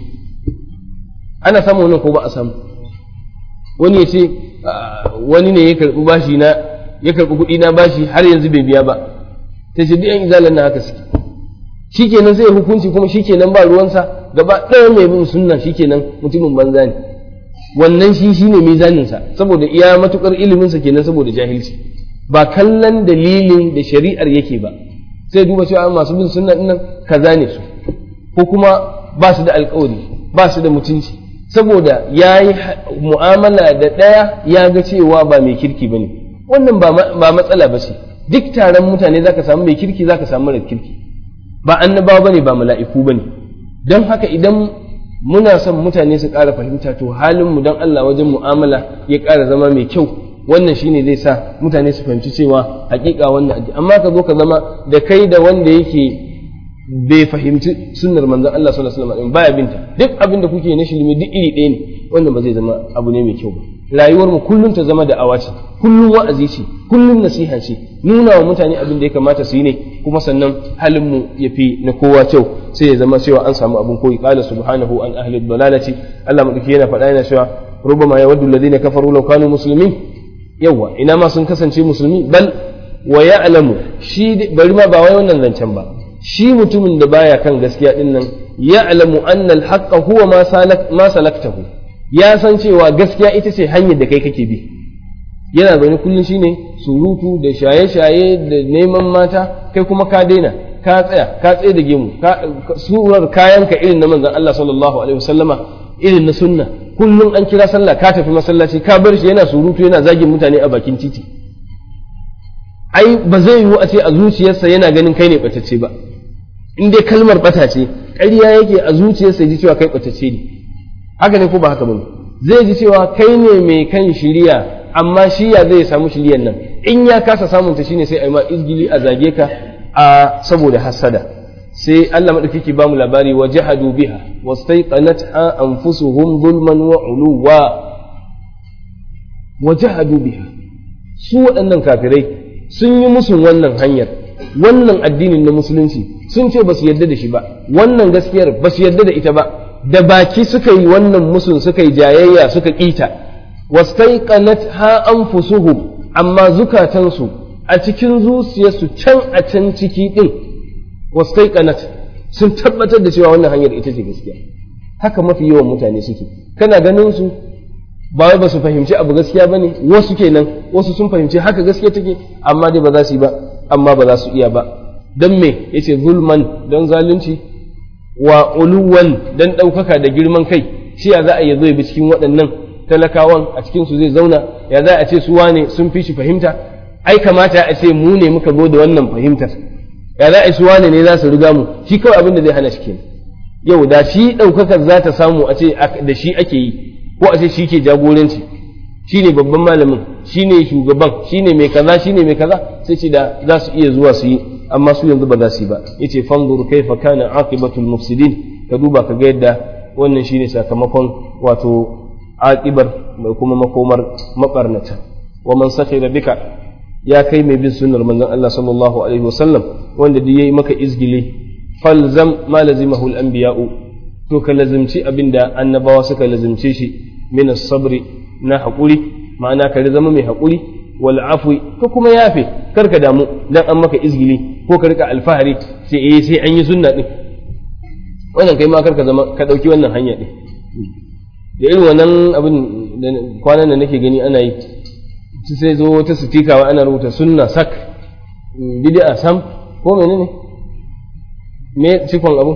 Ana samu wannan ko ba a samu? Wani ya ce wani ne ya karɓi bashi na, ya karɓi kuɗi na bashi har yanzu bai biya ba, ta ce duk yan izalan na haka suke. Shikenan sai hukunci kuma shikenan ba ruwansa, gaba ɗaya mai bin sunna shikenan mutumin banza ne. Wannan shi shine mizaninsa, saboda iya matukar iliminsa kenan, saboda jahilci, ba kallon dalilin da shari'ar yake ba. Sai duba cewa masu bin sunna dinnan kaza ne su, ko kuma ba su da alƙawari, ba su da mutunci, saboda ya yi mu'amala da ɗaya ya ga cewa ba mai kirki ba ne. Wannan ba matsala ba ce, duk taron mutane za ka samu mai kirki, za ka samu mara kirki, ba annabawa ba ne, ba mala'iku ba ne. Don haka idan muna son mutane su ƙara fahimta, to halinmu don Allah wajen mu'amala ya ƙara zama mai kyau, wannan shine zai sa mutane su fahimci cewa haƙiƙa wannan addini. Amma ka zo ka zama da kai da wanda yake bai fahimci sunnar manzon Allah sallallahu alaihi wasallam baya binta, duk abin da kuke na shirme duk iri ɗaya ne, wannan ba zai zama abu ne mai kyau ba. Rayuwar mu kullum ta zama da'awa ce, kullum wa'azi ce, kullum nasiha ce, nuna wa mutane abin da ya kamata su yi ne, kuma sannan halin mu yafi na kowa kyau, sai ya zama cewa an samu abin koyi. Qala subhanahu an ahli dalalati, Allah madauki yana faɗa yana cewa rubama yawaddu alladhina kafaru law kanu muslimin, yawa ina ma sun kasance musulmi. Bal wa ya'lamu, shi bari ma ba wai wannan zancen ba, shi mutumin da baya kan gaskiya din nan, ya'lamu anna al-haqqa huwa ma salaktahu, ya san cewa gaskiya ita ce hanyar da kai kake bi. Yana zaune kullum shine surutu da shaye-shaye da neman mata, kai kuma ka daina, ka tsaye da gemu, surar kayanka irin na manzon Allah sallallahu alaihi wasallama, irin na sunna. Kullum an kira sallah ka tafi masallaci, ka bar shi yana surutu yana zagin mutane a bakin titi. Ai ba zai yiwu a ce a zuciyarsa yana ganin kai ne batacce ba. In dai kalmar bata ce, ƙarya yake a zuciyarsa ji cewa kai batacce ne. Haka ne ko ba haka bane? zai ji cewa kai ne mai kan shiriya amma shi ya zai samu shiriyan nan, in ya kasa samun ta shine sai a yi ma izgili a zage ka a saboda hasada. sai Allah madaukaki ba mu labari wa jahadu biha wastaiqanatha anfusuhum zulman wa uluwa. wa jahadu biha, su waɗannan kafirai sun yi musun wannan hanyar, wannan addinin na musulunci sun ce ba su yarda da shi ba, wannan gaskiyar ba su yarda da ita ba, da baki suka yi wannan musun, suka yi jayayya, suka ƙita. wastaiqanatha anfusuhum, amma zukatansu a cikin zuciyarsu can ciki din wastaiqanat, sun tabbatar da cewa wannan hanyar ita ce gaskiya. haka mafi yawan mutane suke, kana ganin su ba wai ba su fahimci abu gaskiya bane, wasu kenan, wasu sun fahimci haka gaskiya take, amma dai ba za su yi ba, amma ba za su iya ba. dan me yace zulman, dan zalunci, wa uluwan, dan ɗaukaka da girman kai. shi ya za a yi zai bi cikin waɗannan talakawan, a cikin su zai zauna, ya za a ce su wane sun fi shi fahimta, ai kamata a ce mu ne muka zo da wannan fahimtar, ya za a su wane ne za su riga mu, shi kawai abin da zai hana shi kenan. yau da shi ɗaukakar za ta samu a ce da shi ake yi, ko a ce shi ke jagoranci, shi ne babban malamin, shi ne shugaban, shi ne mai kaza, shi ne mai kaza, sai ce da za su iya zuwa su yi, amma su yanzu ba za su yi ba. yace fanzur kaifa kana aqibatul mufsidin, ka duba ka ga yadda wannan shine sakamakon wato aqibar mai kuma makomar mabarnata. wa man sakhira bika, ya kai mai bin sunnar manzon Allah sallallahu alaihi wasallam, wanda duk yayi maka izgili, falzam ma lazimahu al-anbiya'u, to ka lazimci abinda annabawa suka lazimce shi, min as-sabri, na haƙuri, ma'ana ka zama mai haƙuri, wal afwi, ka kuma yafe, kar ka damu dan an maka izgili ko ka rika alfahari sai an yi sunna din. wannan kai ma kar ka zama ka dauki wannan hanya din. da irin wannan abin da kwanan da nake gani ana yi, sai zo wata sitikawa ana rubuta sunna sak, bid'a sam, ko menene me cikon abu,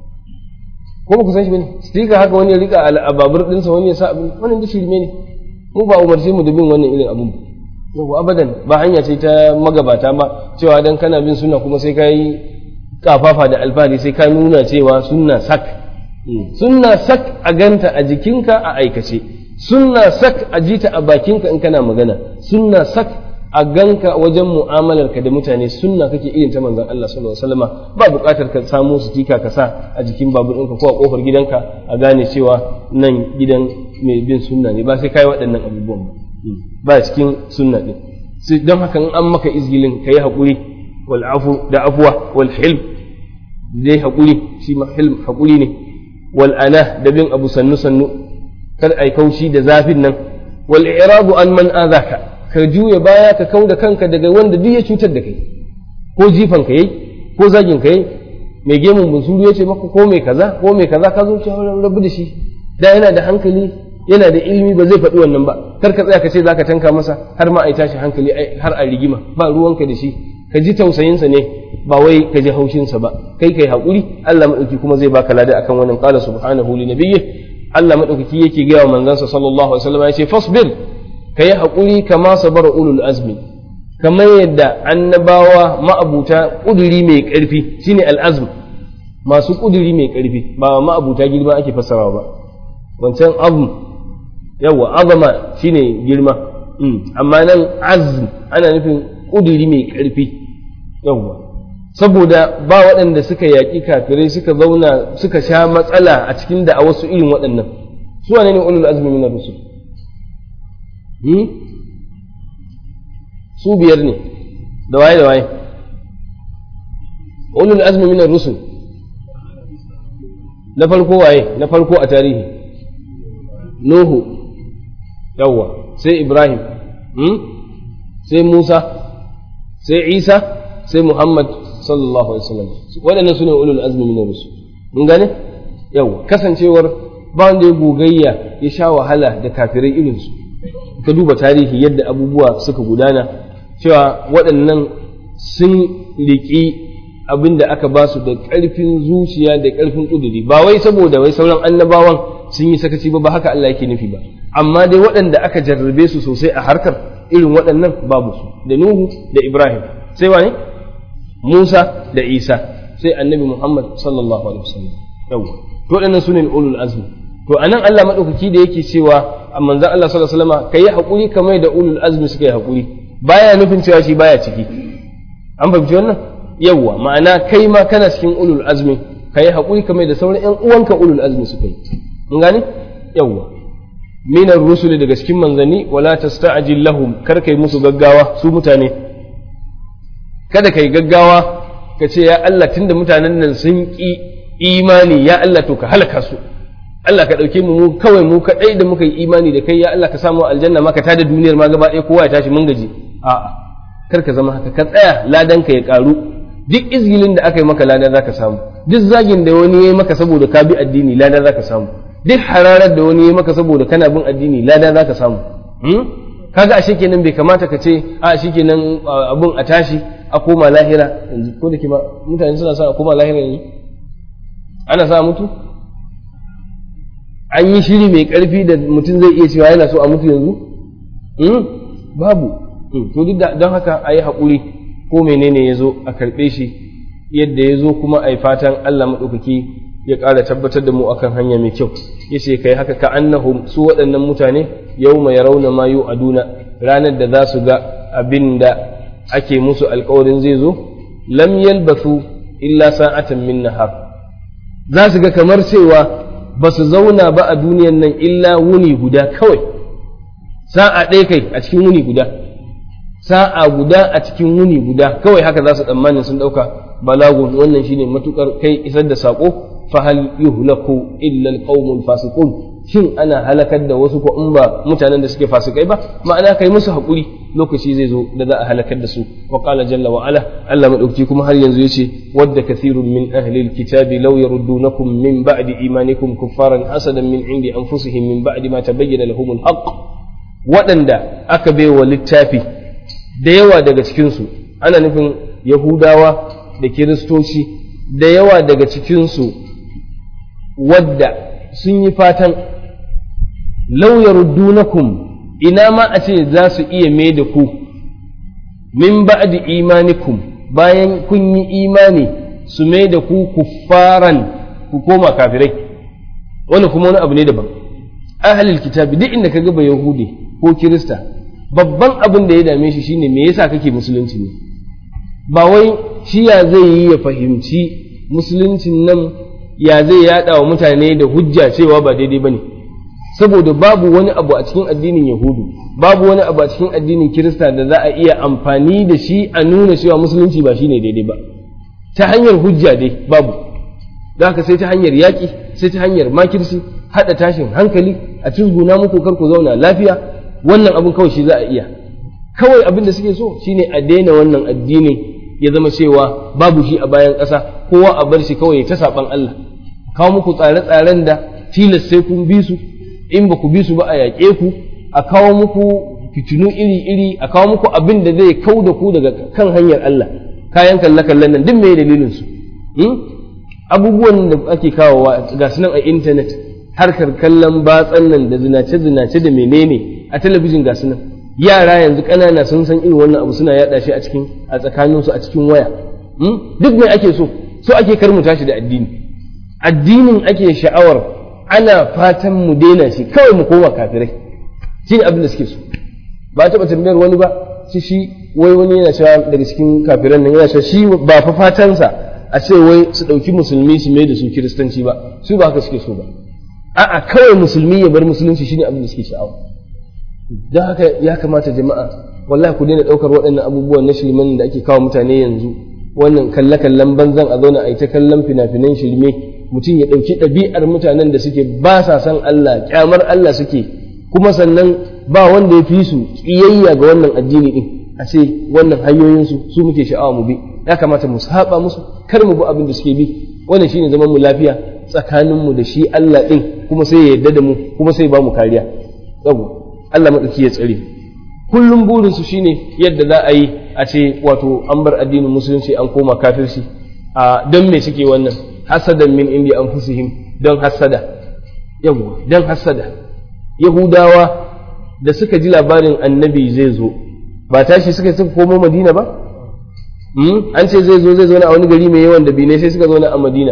ko ba ku san shi bane? Stika haka wani ya rika babur dinsa, wani ya sa abin, wannan duk shirme ne. mu ba umarci mu da bin wannan irin abin ba, abadan ba hanya ce ta magabata ba, cewa dan kana bin sunna kuma sai kai kafafa da alfahari, sai ka nuna cewa sunna sak. sunna sak a ganta a jikinka a aikace, sunna sak a jita a bakinka in kana magana, sunna sak a ganka wajen mu'amalarka da mutane, sunna kake irin ta manzon Allah sallallahu alaihi wasallam. ba buƙatar ka samu sitika ka sa a jikin babur ɗinka ko a ƙofar gidanka a gane cewa nan gidan mai bin sunna ne, ba sai kai waɗannan abubuwan ba cikin sunna ɗin. don haka in an maka izgilin ka yi haƙuri, wal afu da afuwa, wal hilm dai haƙuri, shi ma hilm haƙuri ne, wal ana da bin abu sannu sannu, kar ai kaushi da zafin nan, wal i'rabu an man azaka, ka juya baya ka kauda kanka daga wanda duk ya cutar da kai, ko jifan ka yayi ko zagin ka yayi, mai gemun bunsuru ya ce maka ko mai kaza ka zo ki rabu da shi, da yana da hankali yana da ilimi ba zai faɗi wannan ba. kar ka tsaya ka ce zaka tanka masa har ma ai tashi hankali har a rigima, ba ruwanka da shi, ka ji tausayinsa ne ba wai ka ji haushinsa ba, kai kai haƙuri, Allah madauki kuma zai baka lada akan wannan. qala subhanahu li nabiyyi, Allah madaukaki yake gaya wa manzansa sallallahu alaihi wasallam, ya ce fasbir, ka yi haƙuri kama sabara ulul azmi, kamar yadda annabawa ma'abuta ƙuduri mai ƙarfi, shine al'azm, masu ƙuduri mai ƙarfi, ba ma'abuta girma ake fassarawa ba. wancan azm, yawa azama shine girma, amma nan azm ana nufin ƙuduri mai ƙarfi. yawa saboda ba waɗanda suka yaƙi kafirai suka zauna suka sha matsala a cikin da a wasu irin waɗannan. su wane ne ulul azmi min ar-rusul? su biyar ne, da waye ulul azmi min ar-rusul. na farko waye? na farko a tarihi Nuhu, yawwa, sai Ibrahim, sai Musa, sai Isa, sai Muhammad sallallahu alaihi wasallam. waɗannan su ne ulul azmi min ar-rusul. mun gane? yawwa, kasancewar ba wanda ya gogayya ya sha wahala da kafirai irinsu. ka duba tarihi yadda abubuwa suka gudana, cewa waɗannan sun riƙi abin da aka ba su da ƙarfin zuciya da ƙarfin ƙuduri, ba wai saboda wai sauran annabawan sun yi sakaci ba haka Allah yake nufi ba, amma dai waɗanda aka jarrabe su sosai a harkar irin waɗannan babu su, da Nuhu da Ibrahim, sai wane? Musa da Isa, sai annabi Muhammad sallallahu alaihi wasallam. yawa to waɗannan su ne ulul azmi. to anan Allah madaukaki da yake cewa manzon Allah sallallahu alaihi wasallam kai hakuri kamar da ulul azmi suka yi hakuri baya nufin cewa shi baya ciki an fahimci wannan yawa ma'ana kai ma kana cikin ulul azmi kai hakuri kamar da sauran ƴan uwanka ulul azmi suka yi mun gane yawa min ar-rusuli daga cikin manzanni wala tasta'jil lahum kar kai musu gaggawa su mutane kada kai gaggawa ka ce ya Allah tunda mutanen nan sun ki imani ya Allah to ka halaka su Allah ka ɗauke mu kawai mu kaɗai da muka yi imani da kai ya Allah ka samu aljanna ma ka tada duniyar ma gaba ɗaya kowa ya tashi mun gaji a'a kar ka zama haka ka tsaya ladan ka ya ƙaru duk izgilin da aka yi maka ladan zaka samu duk zagin da wani yayi maka saboda ka bi addini ladan zaka samu duk hararar da wani yayi maka saboda kana bin addini ladan zaka samu kaga ashe kenan bai kamata ka ce a shikenan abun a tashi a koma lahira yanzu ko da ke mutane suna sa a koma lahira yanzu ana sa mutu an yi shiri mai ƙarfi da mutum zai iya cewa yana so a mutu yanzu babu to duk don haka a yi haƙuri ko menene ya zo a karɓe shi yadda ya zo kuma a yi fatan Allah maɗaukaki ya ƙara tabbatar da mu akan hanya mai kyau ya ce kai haka ka annahum su waɗannan mutane yau mai rauna ma a duna ranar da za su ga abin da ake musu alƙawarin zai zo lam yalbathu illa sa'atan min nahar za su ga kamar cewa ba su zauna ba a duniyan nan illa wuni guda kawai sa'a ɗaya kai a cikin wuni guda sa'a guda a cikin wuni guda kawai haka za su tsammanin sun ɗauka balagun wannan shine matukar kai isar da saƙo fa hal yuhlaku illa alqaumul fasiqun shin ana halakar da wasu ko in ba mutanen da suke fasikai ba ma'ana kai musu haƙuri lokaci zai zo da za a halakar da su wa qala jalla wa ala Allah madauki kuma har yanzu yace wadda kathirun min ahli alkitabi law yaruddunakum min ba'di imanikum kuffaran hasadan min indi anfusihim min ba'di ma tabayyana lahum alhaq waɗanda aka baiwa littafi da yawa daga cikin su ana nufin yahudawa da kiristoci da yawa daga cikin su wadda sun yi fatan law yaruddunakum ina ma a ce za su iya mai da ku min ba'di imanikum bayan kun yi imani su mai da ku kuffaran ku koma kafirai wani kuma wani abu ne daban ahlul kitabi duk inda kaga ba yahudi ko kirista babban abin da ya dame shi shine me yasa kake musulunci ne ba wai shi ya zai yi ya fahimci musuluncin nan ya zai yada wa mutane da hujja cewa ba daidai bane saboda babu wani abu a cikin addinin yahudu babu wani abu a cikin addinin kirista da za a iya amfani da shi a nuna cewa musulunci ba shine daidai ba ta hanyar hujja dai babu da haka sai ta hanyar yaƙi sai ta hanyar makirci haɗa tashin hankali a cizguna muku kar ku zauna lafiya wannan abin kawai shi za a iya kawai abin da suke so shine a daina wannan addinin ya zama cewa babu shi a bayan ƙasa kowa a bar shi kawai ta saɓan Allah kawo muku tsare-tsaren da tilas sai kun bi su in ba ku bi su ba a yaƙe ku a kawo muku fitinu iri-iri a kawo muku abin da zai kau da ku daga kan hanyar Allah kayan kalle-kallen nan duk mai dalilin su abubuwan da ake kawowa ga su nan a intanet harkar kallon batsan nan da zinace-zinace da menene a talabijin ga su nan yara yanzu ƙanana sun san irin wannan abu suna yaɗa shi a tsakaninsu a cikin waya duk mai ake so ake kar mu tashi da addinin ake sha'awar ana fatan mu daina shi kawai mu koma kafirai shi ne abin da suke so ba taɓa tambayar wani ba shi wai wani yana cewa daga cikin kafiran nan yana cewa shi ba fa fatansa a ce wai su ɗauki musulmi su mai da su kiristanci ba su ba haka suke so ba a'a kawai musulmi ya bar musulunci shine abin da suke sha'awa don haka ya kamata jama'a wallahi ku daina ɗaukar waɗannan abubuwan na shirmen da ake kawo mutane yanzu wannan kalle-kallen banzan a zauna a yi ta kallon fina-finan shirme mutum ya ɗauki ɗabi'ar mutanen da suke ba sa san Allah ƙyamar Allah suke kuma sannan ba wanda ya fi su ƙiyayya ga wannan addini ɗin a ce wannan hanyoyinsu su muke sha'awa mu bi ya kamata mu saba musu kar mu bi abin da suke bi wannan shine zaman mu lafiya tsakaninmu da shi Allah ɗin kuma sai ya yarda da mu kuma sai ya ba mu kariya yau Allah maɗauki ya tsare kullum burinsu shine yadda za a yi a ce wato an bar addinin musulunci an koma kafirci a don me suke wannan hasadan min indi anfusihim don hasada yawa don hasada yahudawa da suka ji labarin annabi zai zo ba tashi suka komo madina ba an ce zai zo a wani gari mai yawan dabinai sai suka zo a madina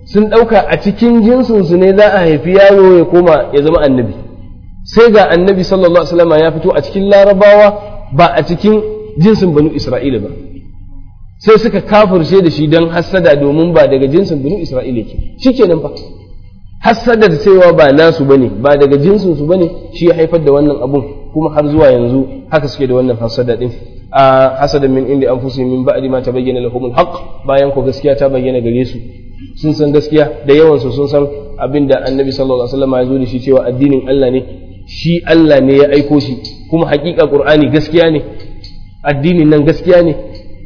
sun ɗauka a cikin jinsinsu ne za a haifi yaro ya koma ya zama annabi, sai ga annabi sallallahu alaihi wasallam ya fito a cikin larabawa ba a cikin jinsin banu isra'ila ba, sai suka kafirce da shi don hassada domin ba daga jinsin banu isra'ila ke shikenan fa hassada da cewa ba nasu bane ba daga jinsinsu bane shi ya haifar da wannan abun, kuma har zuwa yanzu haka suke da wannan hassada din a hasadan min inda anfusihim min ba'di ma tabayyana lahumul haqq, bayan ko gaskiya ta bayyana gare su, sun san gaskiya da yawan su sun san abinda annabi sallallahu alaihi wasallam ya zo da shi cewa addinin Allah ne, shi Allah ne ya aiko shi, kuma hakika qur'ani gaskiya ne, addinin nan gaskiya ne,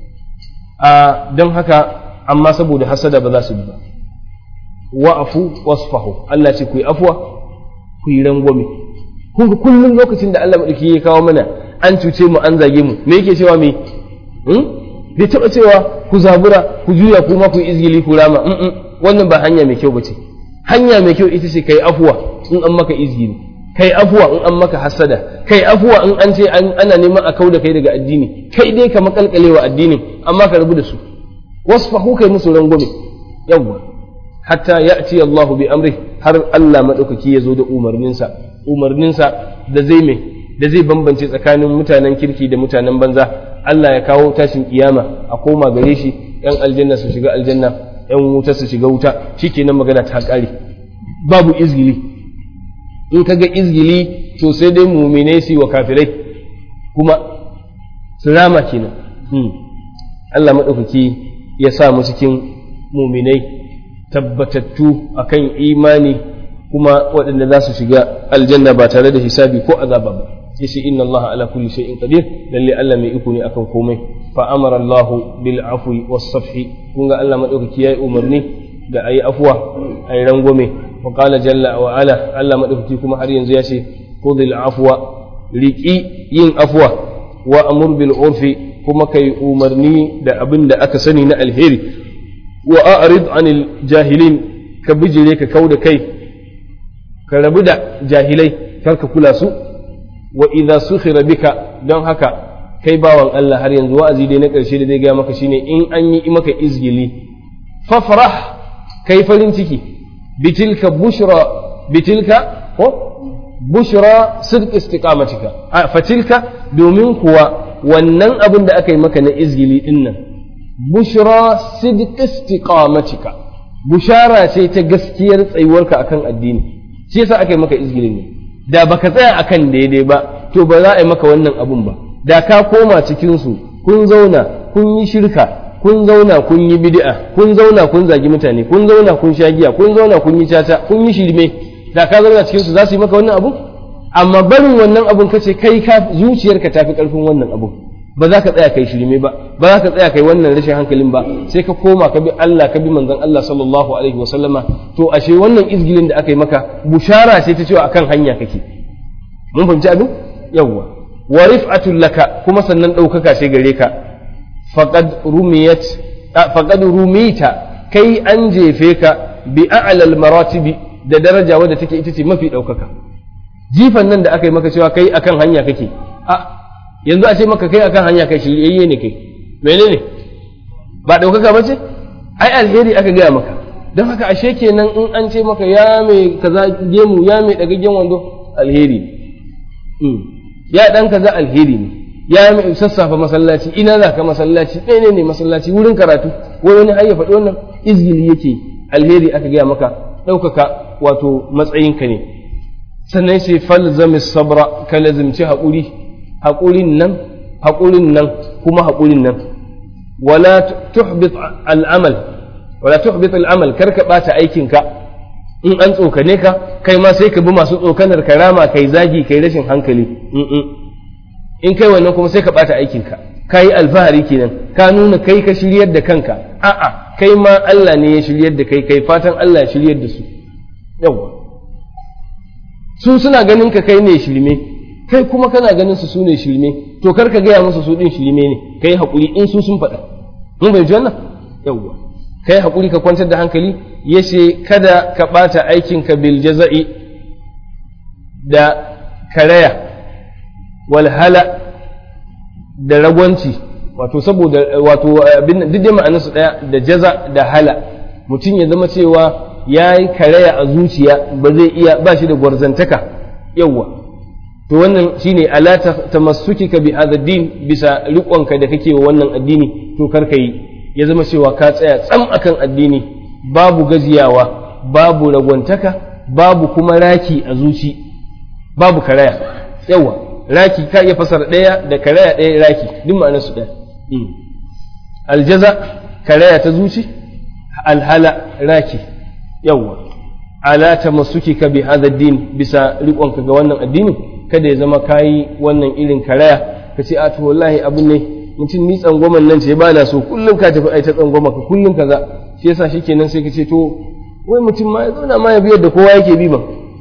don haka amma saboda hasada ba za su bi ba. Wa'afu wasfahu, Allah ce ku yi afwa ku yi rangwame. Kullum lokacin da Allah madauki ya kawo mana an cuce mu an zage mu, me yake cewa me bai taɓa cewa ku zabura ku juya kuma ku yi izgili ku rama, wannan ba hanya mai kyau bace. Hanya mai kyau ita ce kai afwa in an maka izgili, kai afwa in an maka hasada, kai afwa in an ce ana neman a kauda kai daga addini, kai dai ka makalkalewa addinin amma ka rabu da su. Wasfahu, kai musu rangwame, yawwa, hatta ya'ti Allah bi amri, har Allah madaukaki ya zo da umarninsa da zai bambance tsakanin mutanen kirki da mutanen banza. Allah ya kawo tashin kiyama a koma gare shi, yan aljanna su shiga aljanna, yan wuta su shiga wuta, shikenan magana ta kare, babu izgili. In kaga izgili to sai dai mu'minai su wa kafirai kuma su rama kenan. Allah madaukaki ya sa mu cikin mu'minai tabbatattu akan imani, kuma waɗanda za su shiga aljanna ba tare da hisabi ko azaba ba. sai shi inna Allah ala kulli shay'in qadir, lalle Allah mai iko ne akan komai. Fa amara Allah bil afwi was safhi, kun ga Allah madaukaki yayi umarni da ayi afwa ayi rangwame. Wa qala jalla wa ala, Allah madaukaki kuma har yanzu ya ce khudhil afwa, riqi yin afwa, wa amur bil urfi, kuma kai umarni da abin da aka sani na alheri. Wa a'rid anil jahilin, ka bijire ka kauda kai, ka rabu da jahilai kar ka kula su. Wa idza sukhira bika, don haka kai bawan Allah har yanzu wa'azi dai na ƙarshe da zai gaya maka shine in an yi maka izgili fafrah, kai farin ciki, bitilka bushra sidq istiqamatika, fatilka, domin kuwa wannan abin da aka yi maka na izgili dinnan bushra sidq istiqamatika, bushara ce ta gaskiyar tsayuwarka akan addini, shi yasa aka yi maka izgili ne. Da baka tsaya akan daidai ba to ba za a yi maka wannan abun ba. Da ka koma cikin su, kun zauna kun yi shirka, kun zauna kun yi bid'a, kun zauna kun zagi mutane, kun zauna kun sha giya, kun zauna kun yi caca, kun yi shirme, da ka zauna cikin su za su yi maka wannan abun? Amma barin wannan abun kace kai ka zuciyarka tafi karfin wannan abun, ba za ka tsaya kai shirme ba, ba za ka tsaya kai wannan rashin hankalin ba, sai ka koma ka bi Allah, ka bi manzon Allah sallallahu alaihi wa sallama. To ashe wannan izgilin da aka yi maka bushara ce ta cewa akan hanya kake. Mun fahimci abin? Yawwa. Wa rif'atul laka, kuma sannan ɗaukaka ce gare ka. Faqad rumita, kai an jefe ka bi a'lal maratibi, da daraja wadda take ita ce mafi ɗaukaka. Jifan nan da aka yi maka cewa kai akan hanya kake, yanzu a ce maka kai akan hanya kai shiryayye ne kai, menene ba ɗaukaka ba ce? Ai alheri aka gaya maka. Don haka ashe kenan in an ce maka ya mai kaza gemu, ya mai ɗagaggen wando, alheri ne. Ya ɗan kaza alheri ne. Ya mai sassafa masallaci, ina za ka masallaci, ɗaya ne masallaci, wurin karatu, wani har ya faɗi wannan izgili yake, alheri aka gaya maka, ɗaukaka wato matsayinka ne. Sannan sai falzamis sabra, ka lazimci haƙuri, haƙurin nan kuma haƙurin nan. Wala tuhbit al'amal, kar ka ɓata aikinka. In an tsokane ka, kai ma sai ka bi masu tsokanar ka rama, kai zagi, kai rashin hankali. In kai wannan kuma sai ka ɓata aikinka, ka yi alfahari kenan, ka nuna kai ka shiryar da kanka. A'a, kai ma Allah ne ya shiryar da kai, kai fatan Allah ya shiryar da su. Yawwa, su suna ganin ka kai ne shirme, kai kuma kana ganin su ne shirme, to kar ka gaya musu su din shirme ne, kai haƙuri in su sun faɗa. Mun bai ji wannan? Yawwa, kai haƙuri ka kwantar da hankali, yace kada ka ɓata aikinka bil jaza'i, da karaya, wal hala, da ragwanci, wato saboda wato abin duk dai ma'anarsu ɗaya, da jaza da hala. mutum ya zama cewa ya yi karaya a zuciya ba zai iya ba shi da gwarzantaka yawwa to wannan shine ala tamassukika bi hadha din bisa riƙonka da kake wa wannan addini to karka yi ya zama cewa ka tsaya tsam akan addini babu gajiyawa babu ragwantaka babu kuma raki a zuci babu karaya yawa raki ka iya fasara ɗaya da karaya ɗaya raki duk ma'anar su ɗaya aljaza karaya ta zuci alhala raki yawa ala tamassukika bi hadha din bisa riƙonka ga wannan addini kada ya zama kayi wannan irin karaya ka ce a to wallahi abun ne mutum ni tsangwaman nan ce ba na so kullum ka tafi ai ta tsangwama ka kullum kaza shi yasa shikenan sai ka ce to wai mutum ma ya zauna ma ya biyar da kowa yake bi ba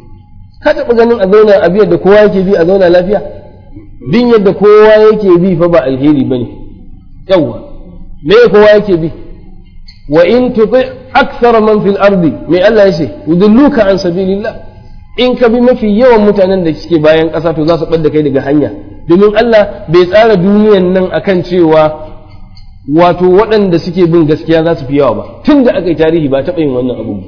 ka taɓa ganin a zauna a biyar da kowa yake bi a zauna lafiya bin yadda kowa yake bi fa ba alheri bane yawa me kowa yake bi wa in tuti akthara man fil ardi me Allah ya ce yudilluka an sabilillah in ka bi mafi yawan mutanen da suke bayan ƙasa to za su ɓadda kai daga hanya domin Allah bai tsara duniyan nan akan cewa wato waɗanda suke bin gaskiya za su fi yawa ba tun da aka yi tarihi ba taɓa yin wannan abu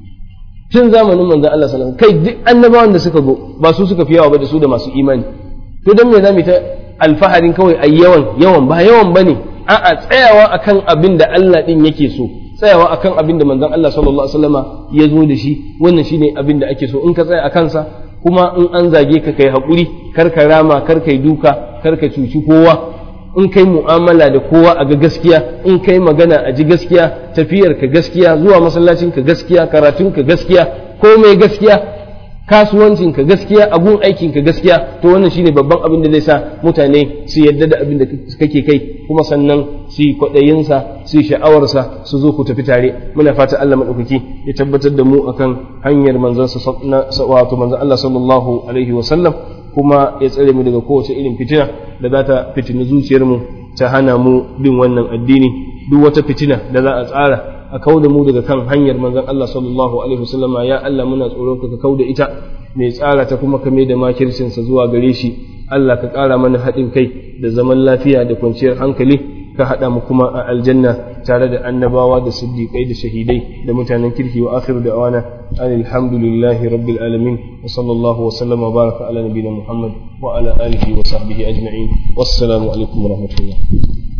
tun zamanin manzon Allah sallallahu alaihi wasallam kai duk annabawan da suka zo ba su suka fi yawa ba da su da masu imani to dan me zamu ta alfaharin kawai ai yawan ba yawan bane a'a tsayawa akan abin da Allah din yake so tsayawa akan abin da manzon Allah sallallahu alaihi wasallama ya zo da shi wannan shine abin da ake so in ka tsaya akan sa kuma in an zage ka kai hakuri kar ka rama kar kai duka kar ka cuci kowa in kai mu'amala da kowa a ga gaskiya in kai magana a ji gaskiya tafiyar ka gaskiya zuwa masallacin ka gaskiya karatun ka gaskiya komai gaskiya kasuwancin ka gaskiya abun aikin ka gaskiya to wannan shine babban abin da zai sa mutane su yarda da abin da kake kai kuma sannan su yi kwaɗayin sa su yi sha'awar sa su zo ku tafi tare muna fata Allah madaukaki ya tabbatar da mu akan hanyar manzon sa wato manzon Allah sallallahu alaihi wa sallam kuma ya tsare mu daga kowace irin fitina da za ta fitini zuciyarmu ta hana mu bin wannan addini duk wata fitina da za a tsara a kauda mu daga kan hanyar manzon Allah sallallahu alaihi wasallama ya Allah muna tsoron ka kauda ita mai tsara ta kuma kame da makircin sa zuwa gare shi Allah ka ƙara mana haɗin kai da zaman lafiya da kwanciyar hankali ka haɗa mu kuma a aljanna tare da annabawa da siddiƙai da shahidai da mutanen kirki wa akhiru da'wana alhamdulillahi rabbil alamin wa sallallahu wa sallama baraka ala nabiyina muhammad wa ala alihi wa sahbihi ajma'in wassalamu alaikum wa rahmatullah